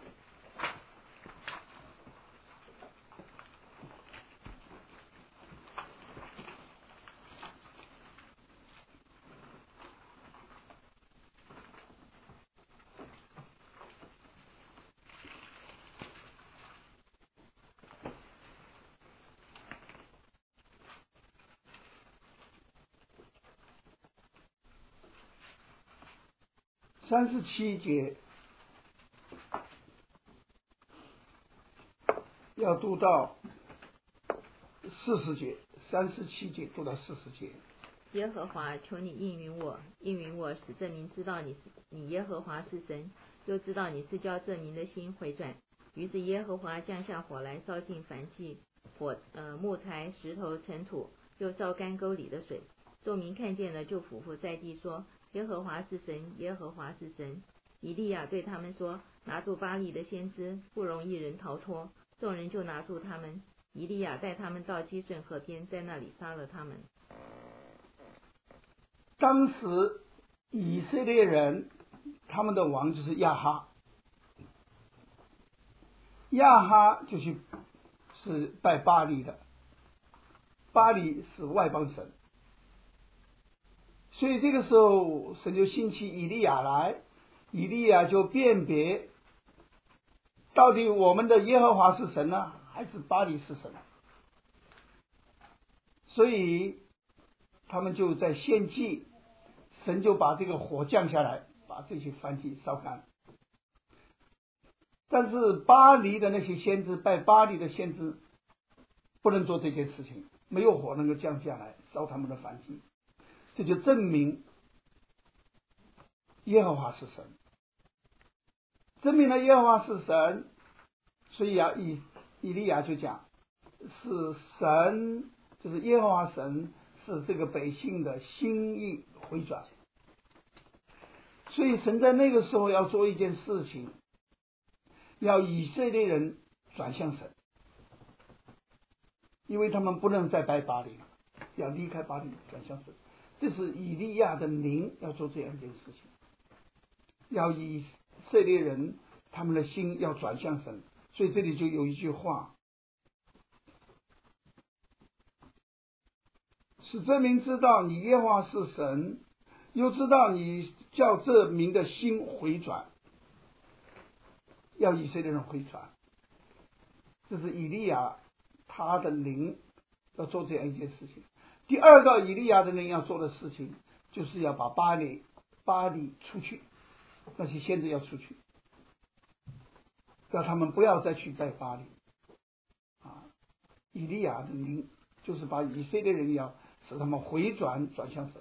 三十七节要读到四十节，三十七节读到四十节。 耶和华，求你应允我，应允我，使这民知道你你耶和华是神，又知道你是叫这民的心回转。于是耶和华降下火来，烧尽燔祭，火呃木材、石头、尘土，又烧干沟里的水。众民看见了，就俯伏在地说：耶和华是神，耶和华是神。以利亚对他们说：拿住巴力的先知，不容一人逃脱。众人就拿住他们。以利亚带他们到基顺河边，在那里杀了他们。 当时以色列人他们的王就是亚哈，亚哈就是是拜巴力的，巴力是外邦神，所以这个时候神就兴起以利亚来，以利亚就辨别到底我们的耶和华是神呢，还是巴力是神？所以他们就在献祭，神就把这个火降下来，把这些燔祭烧干。但是巴黎的那些先知，拜巴黎的先知不能做这件事情，没有火能够降下来烧他们的燔祭，这就证明耶和华是神，证明了耶和华是神。所以啊，以以利亚就讲是神，就是耶和华神是这个百姓的心意回转。所以神在那个时候要做一件事情，要以色列人转向神，因为他们不能再拜巴力了，要离开巴力转向神。这是以利亚的灵要做这样一件事情，要以色列人他们的心要转向神。所以这里就有一句话，使这民知道你耶和华是神，又知道你叫这民的心回转，要以色列人回转。这是以利亚他的灵要做这样一件事情。第二个以利亚的灵要做的事情，就是要把巴力巴力出去，那些先知要出去，叫他们不要再去拜巴力啊！以利亚的灵就是把以色列人要使他们回转转向神。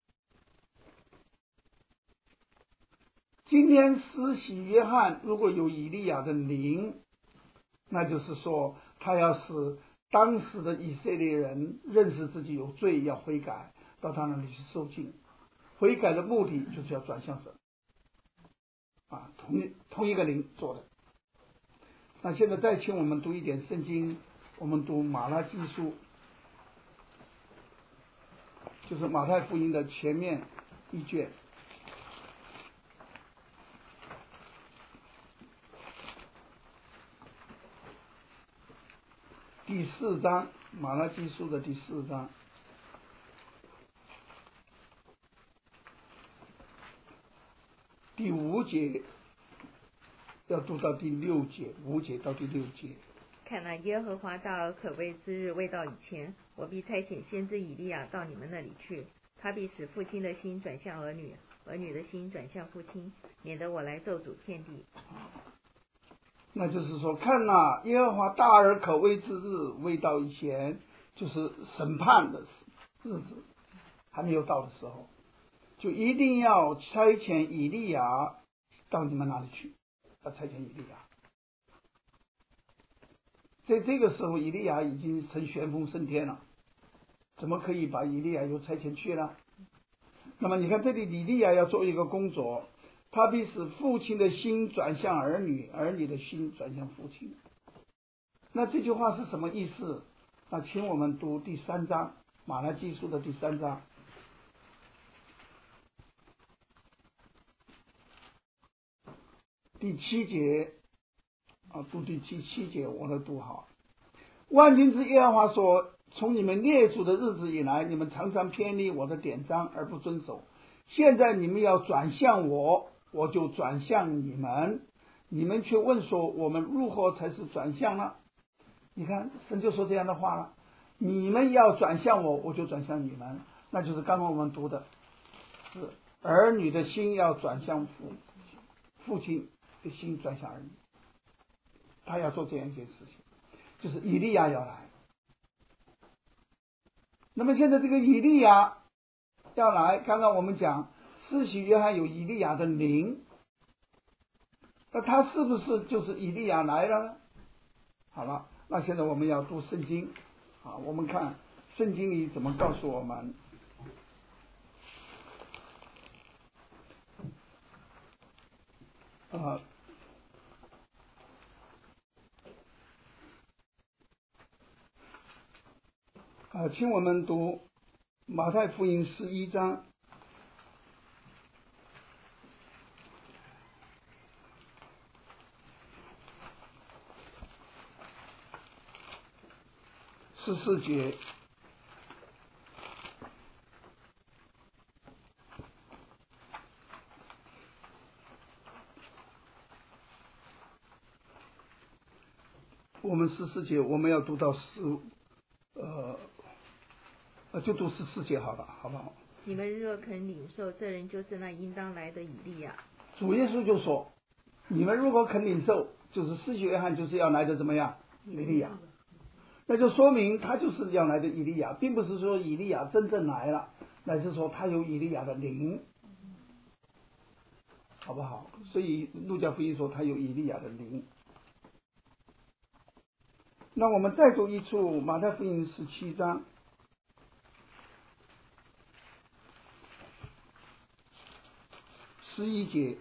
今天施洗约翰如果有以利亚的灵，那就是说他要使当时的以色列人认识自己有罪，要悔改，到他那里去受尽。悔改的目的就是要转向神。 啊，同一同一个灵做的。那现在再请我们读一点圣经，我们读马拉基书，就是马太福音的前面一卷。第四章，马拉基书的第四章，第五节要读到第六节，五节到第六节。 看那耶和华大而可畏之日未到以前，我必差遣先知以利亚到你们那里去，他必使父亲的心转向儿女，儿女的心转向父亲，免得我来咒诅遍地。 那就是说，看哪，耶和华大而可畏之日未到以前，就是审判的日子还没有到的时候，就一定要差遣以利亚到你们那里去，要差遣以利亚。在这个时候，以利亚已经成旋风升天了，怎么可以把以利亚又差遣去呢？那么你看这里，以利亚要做一个工作，他必使父亲的心转向儿女，儿女的心转向父亲。那这句话是什么意思？那请我们读第三章，马拉基书的第三章。第七节啊，读第七七节，我来读好。万军之耶和华说：从你们列祖的日子以来，你们常常偏离我的典章而不遵守。现在你们要转向我，我就转向你们。你们却问说：我们如何才是转向呢？你看，神就说这样的话了：你们要转向我，我就转向你们。那就是刚刚我们读的，是儿女的心要转向父，父亲的心转向儿女。他要做这样一件事情，就是以利亚要来。那么现在这个以利亚要来，刚刚我们讲施洗约翰有以利亚的灵，那他是不是就是以利亚来了呢？好了，那现在我们要读圣经啊，我们看圣经里怎么告诉我们。啊啊，请我们读马太福音十一章十四节。我们十四节我们要读到十呃呃就读十四节好了，好不好？ 你们若肯领受，这人就是那应当来的以利亚。 主耶稣就说：你们如果肯领受，就是施洗约翰就是要来的怎么样？以利亚。那就说明他就是要来的以利亚，并不是说以利亚真正来了，乃是说他有以利亚的灵，好不好？所以路加福音说他有以利亚的灵。那我们再读一处马太福音十七章十一节。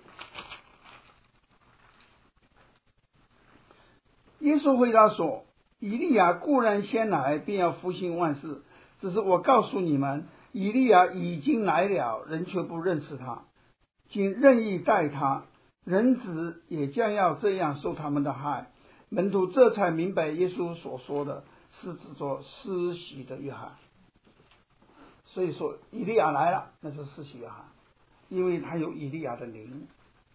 耶稣回答说：以利亚固然先来，便要复兴万事，只是我告诉你们，以利亚已经来了，人却不认识他，竟任意待他，人子也将要这样受他们的害。门徒这才明白耶稣所说的是指着施洗的约翰。所以说以利亚来了，那是施洗约翰，因为他有以利亚的灵。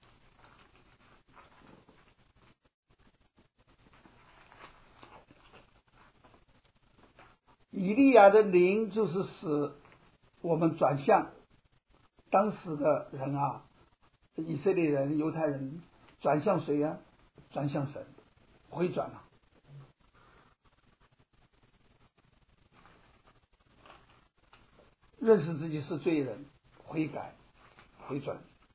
以利亚的灵就是使我们转向，当时的人啊，以色列人、犹太人转向谁啊？转向神，回转了。认识自己是罪人，悔改，回转。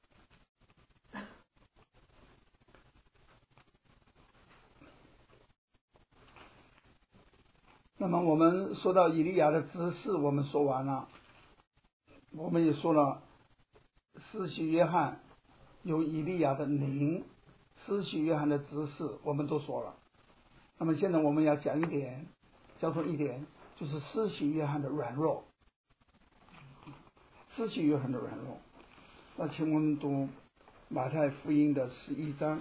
那么我们说到以利亚的指示，我们说完了，我们也说了施洗约翰有以利亚的灵，施洗约翰的执事，我们都说了。那么现在我们要讲一点，交通一点，就是施洗约翰的软弱，施洗约翰的软弱。那请我们读马太福音的十一章。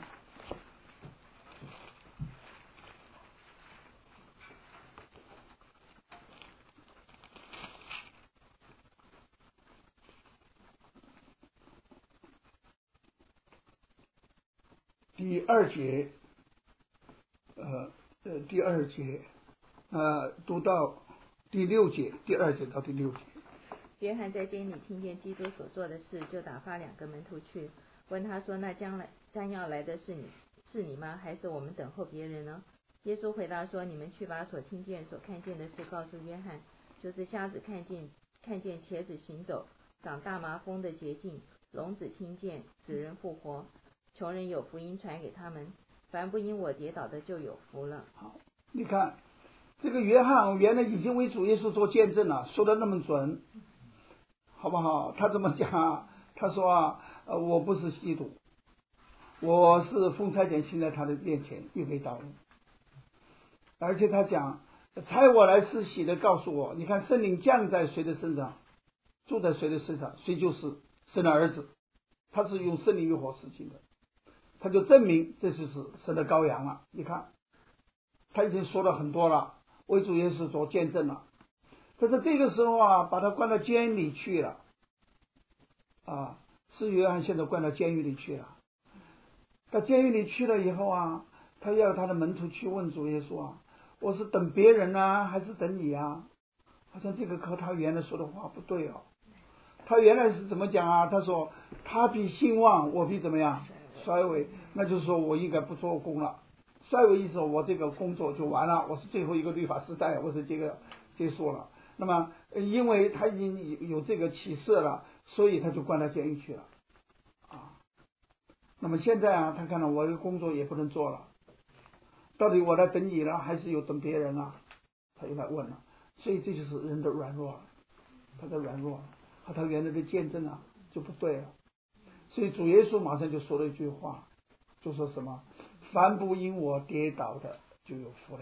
第二节，呃呃，第二节，呃，读到第六节，第二节到第六节。 约翰在监里听见基督所做的事，就打发两个门徒去，问他说：“那将来将要来的是你，是你吗？还是我们等候别人呢？”耶稣回答说：“你们去把所听见、所看见的事告诉约翰，就是瞎子看见，看见瘸子行走，长大麻风的洁净，聋子听见，死人复活。穷人有福音传给他们，凡不因我跌倒的就有福了。” 好，你看这个约翰原来已经为主耶稣做见证了，说的那么准，好不好？他怎么讲啊？他说啊，呃，我不是基督，我是奉差遣行在他的面前预备道路。而且他讲，差我来施洗的告诉我，你看圣灵降在谁的身上，住在谁的身上，谁就是神的儿子。他是用圣灵与火施行的，他就证明这就是神的羔羊了。你看他已经说了很多了，为主耶稣做见证了。但是这个时候啊，把他关到监里去了啊，是约翰现在关到监狱里去了。到监狱里去了以后啊，他要他的门徒去问主耶稣啊，我是等别人啊还是等你啊？好像这个和他原来说的话不对哦。他原来是怎么讲啊？他说他必兴旺，我必怎么样衰微，那就是说我应该不做工了。衰微意思我这个工作就完了，我是最后一个律法时代，我是这个结束了。那么因为他已经有这个启示了，所以他就关到监狱去了啊。那么现在啊，他看到我的工作也不能做了，到底我在等你了还是有等别人啊？他又来问了。所以这就是人的软弱，他的软弱和他原来的见证啊就不对了。所以主耶稣马上就说了一句话，就说什么，凡不因我跌倒的就有福了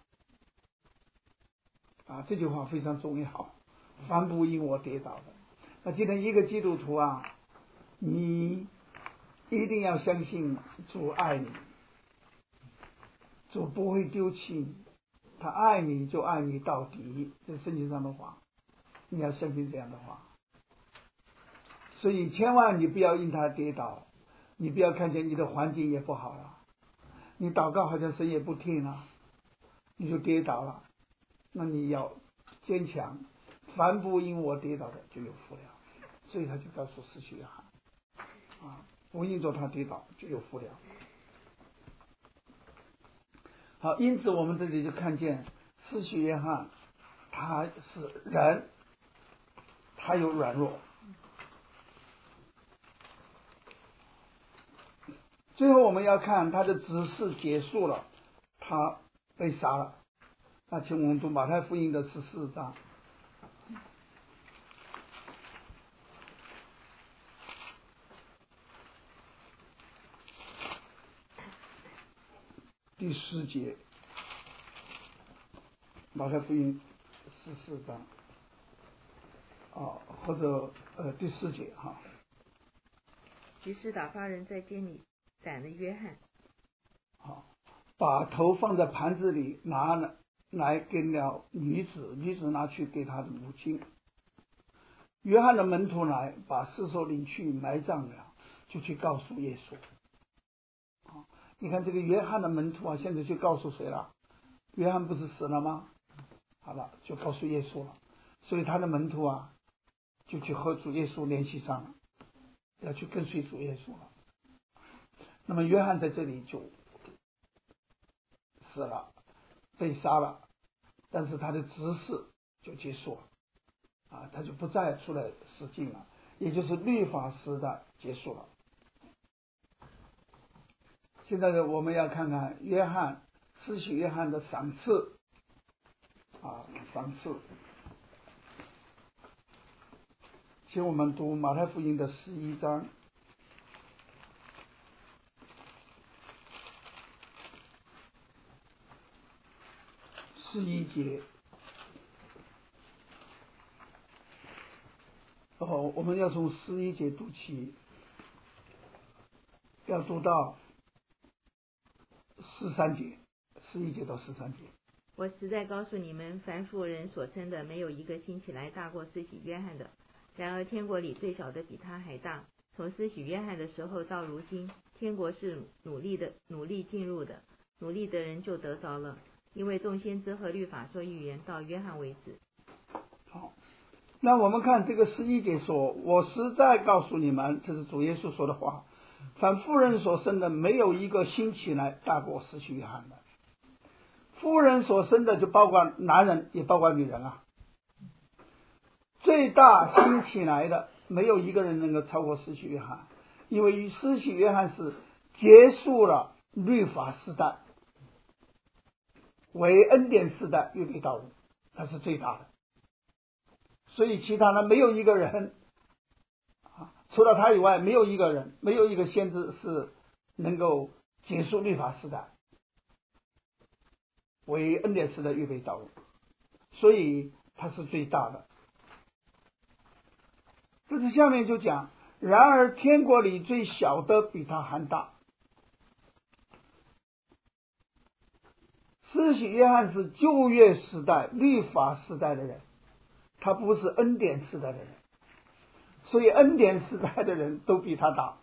啊。这句话非常重要，凡不因我跌倒的。那今天一个基督徒啊，你一定要相信主爱你，主不会丢弃你，他爱你就爱你到底，这是圣经上的话，你要相信这样的话。所以千万你不要因他跌倒，你不要看见你的环境也不好了，你祷告好像神也不听了，你就跌倒了。那你要坚强，凡不因我跌倒的就有福了。所以他就告诉施洗约翰啊，不因着他跌倒就有福了。好，因此我们这里就看见施洗约翰他是人，他有软弱。最后我们要看他的指示结束了，他被杀了。那请我们读马太福音的十四章第十节，马太福音十四章啊，或者呃第四节哈。 于是打发人在监里斩了约翰， 好，把头放在盘子里，拿了来给了女子，女子拿去给她的母亲。约翰的门徒来，把尸首领去埋葬了，就去告诉耶稣。好，你看这个约翰的门徒啊，现在去告诉谁了？约翰不是死了吗？好了，就告诉耶稣了。所以他的门徒啊，就去和主耶稣联系上了，要去跟随主耶稣了。那么约翰在这里就死了，被杀了，但是他的执事就结束了啊，他就不再出来施浸了，也就是律法时代结束了。现在呢，我们要看看约翰施洗约翰的赏赐啊，赏赐。请我们读马太福音的十一章十一节。哦，我们要从十一节读起，要读到十三节，十一节到十三节。 我实在告诉你们，凡妇人所生的，没有一个兴起来大过施洗约翰的。然而天国里最小的比他还大。从施洗约翰的时候到如今，天国是努力的努力进入的，努力的人就得着了。因为众先知和律法说预言到约翰为止。 好，那我们看这个十一节说，我实在告诉你们，这是主耶稣说的话，凡妇人所生的，没有一个兴起来大过施洗约翰的。妇人所生的就包括男人也包括女人啊，最大兴起来的没有一个人能够超过施洗约翰，因为施洗约翰是结束了律法时代，为恩典时代预备道路，他是最大的。所以其他的没有一个人啊，除了他以外，没有一个人，没有一个先知是能够结束律法时代，为恩典时代预备道路，所以他是最大的。这是下面就讲，然而天国里最小的比他还大。施洗约翰是旧约时代律法时代的人，他不是恩典时代的人，所以恩典时代的人都比他大。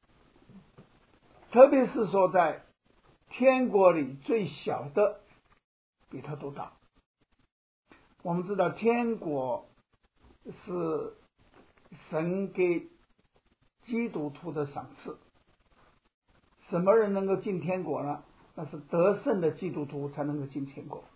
特别是说在天国里最小的比他都大。我们知道天国是神给基督徒的赏赐，什么人能够进天国呢？那是得胜的基督徒才能够进天国。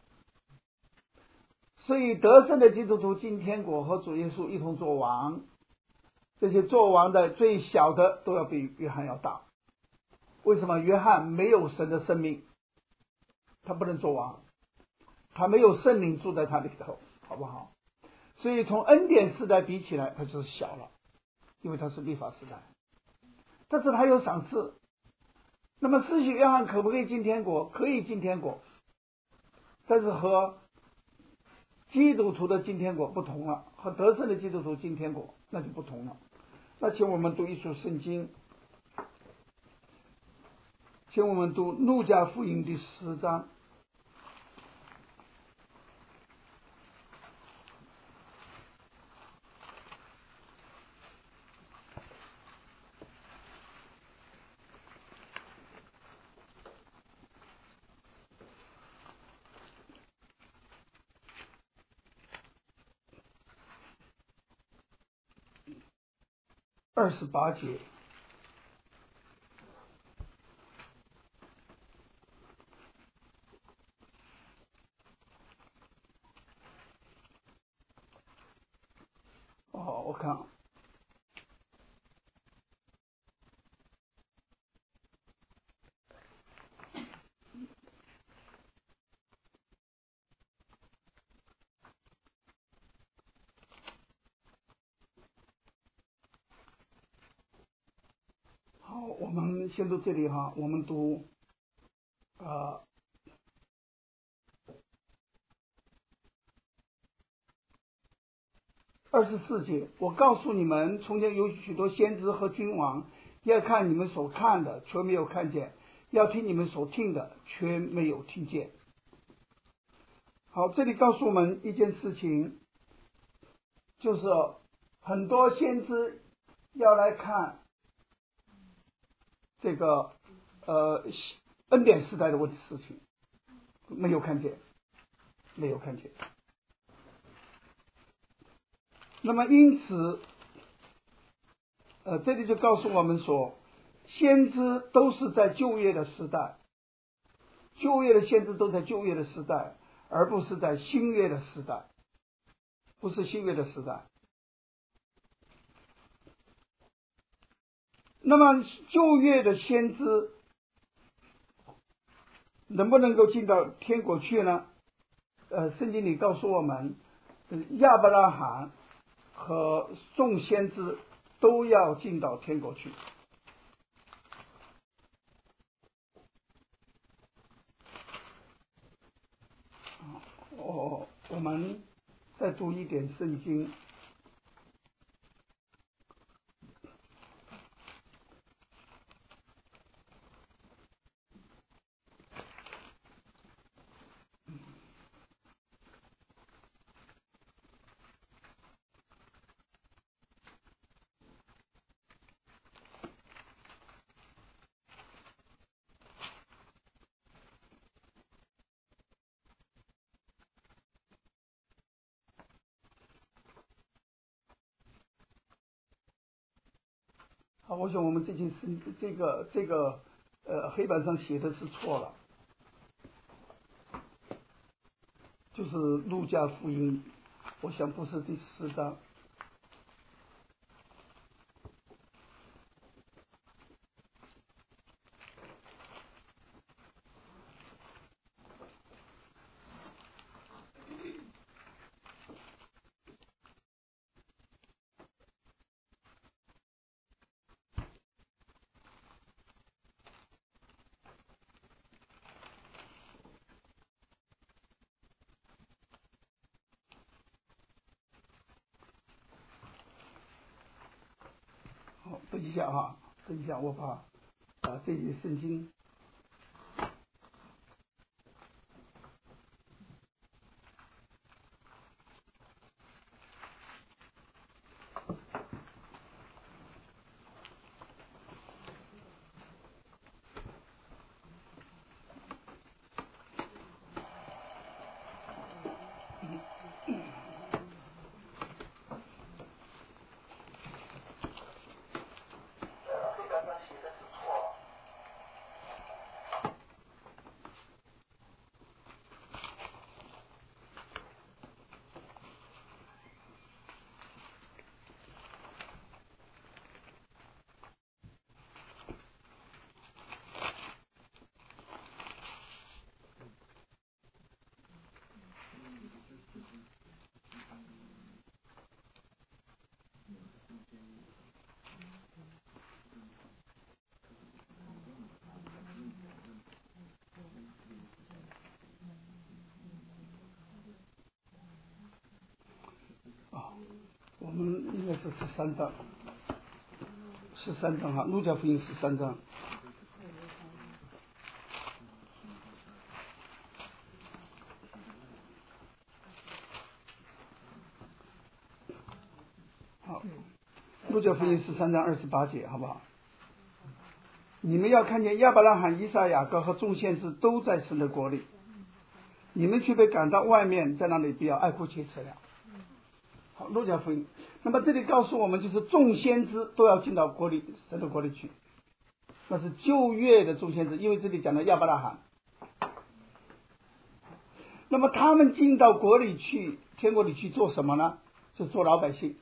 所以得胜的基督徒进天国和主耶稣一同做王，这些做王的最小的都要比约翰要大。为什么？约翰没有神的生命，他不能做王，他没有圣灵住在他里头，好不好？所以从恩典时代比起来，他就是小了，因为他是律法时代，但是他有赏赐。那么施洗约翰可不可以进天国？可以进天国，但是和基督徒的进天国不同了，和得胜的基督徒进天国那就不同了。那请我们读一处圣经，请我们读路加福音第十章。二十八节，哦，我看，好，我们先读这里哈，我们读啊。二十四节，我告诉你们，从前有许多先知和君王，要看你们所看的，却没有看见；要听你们所听的，却没有听见。好，这里告诉我们一件事情，就是很多先知要来看这个呃恩典时代的问题事情，没有看见，没有看见。那么因此呃，这里就告诉我们说，先知都是在旧约的时代，旧约的先知都在旧约的时代，而不是在新约的时代，不是新约的时代。那么旧约的先知能不能够进到天国去呢？呃，圣经里告诉我们，亚伯拉罕和众先知都要进到天国去。 们再读一点圣经。好，我想我们这件事，这个这个呃黑板上写的是错了，就是路加福音，我想不是第四章。好，等一下啊，等一下，我把把这些圣经。我们应该是十三章，十三章哈，路加福音十三章。好，路加福音十三章二十八节，好不好？你们要看见亚伯拉罕、以撒、雅各和众先知都在神的国里，你们却被赶到外面，在那里不要爱哭切齿了。好，路加福音。那么这里告诉我们，就是众先知都要进到国里，神的国里去。那是旧约的众先知，因为这里讲的亚伯拉罕。那么他们进到国里去，天国里去做什么呢？是做老百姓。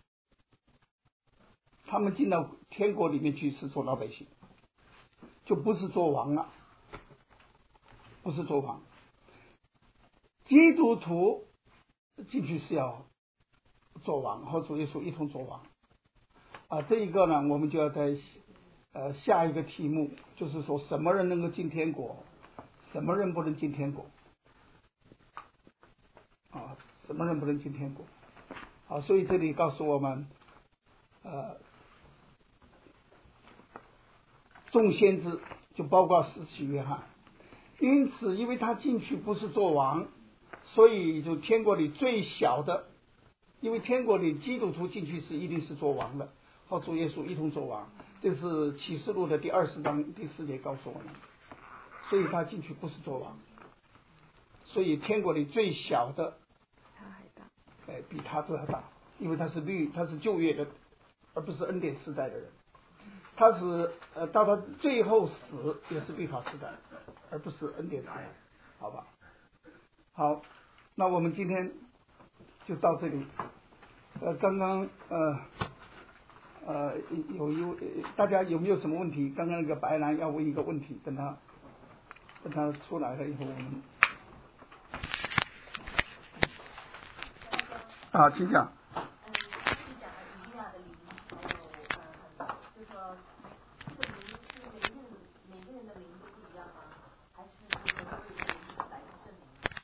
他们进到天国里面去是做老百姓，就不是做王了，不是做王。基督徒进去是要做王，和主耶稣一同做王啊。这一个呢，我们就要在呃下一个题目，就是说什么人能够进天国，什么人不能进天国啊？什么人不能进天国？啊，所以这里告诉我们，呃，众先知就包括施洗约翰，因此，因为他进去不是做王，所以就天国里最小的。因为天国里基督徒进去是一定是做王的，和主耶稣一同做王，这是启示录的第二十章第四节告诉我们。所以他进去不是做王，所以天国里最小的， 他还大， 哎，比他都要大，因为他是律，他是旧约的，而不是恩典时代的人。他是呃，到他最后死也是律法时代，而不是恩典时代，好吧？好，那我们今天就到这里。呃，刚刚呃呃有有大家有没有什么问题？刚刚那个白兰要问一个问题，等他等他出来了以后，我们啊，请讲。 嗯，是讲了以利亚的灵，还有呃，就说。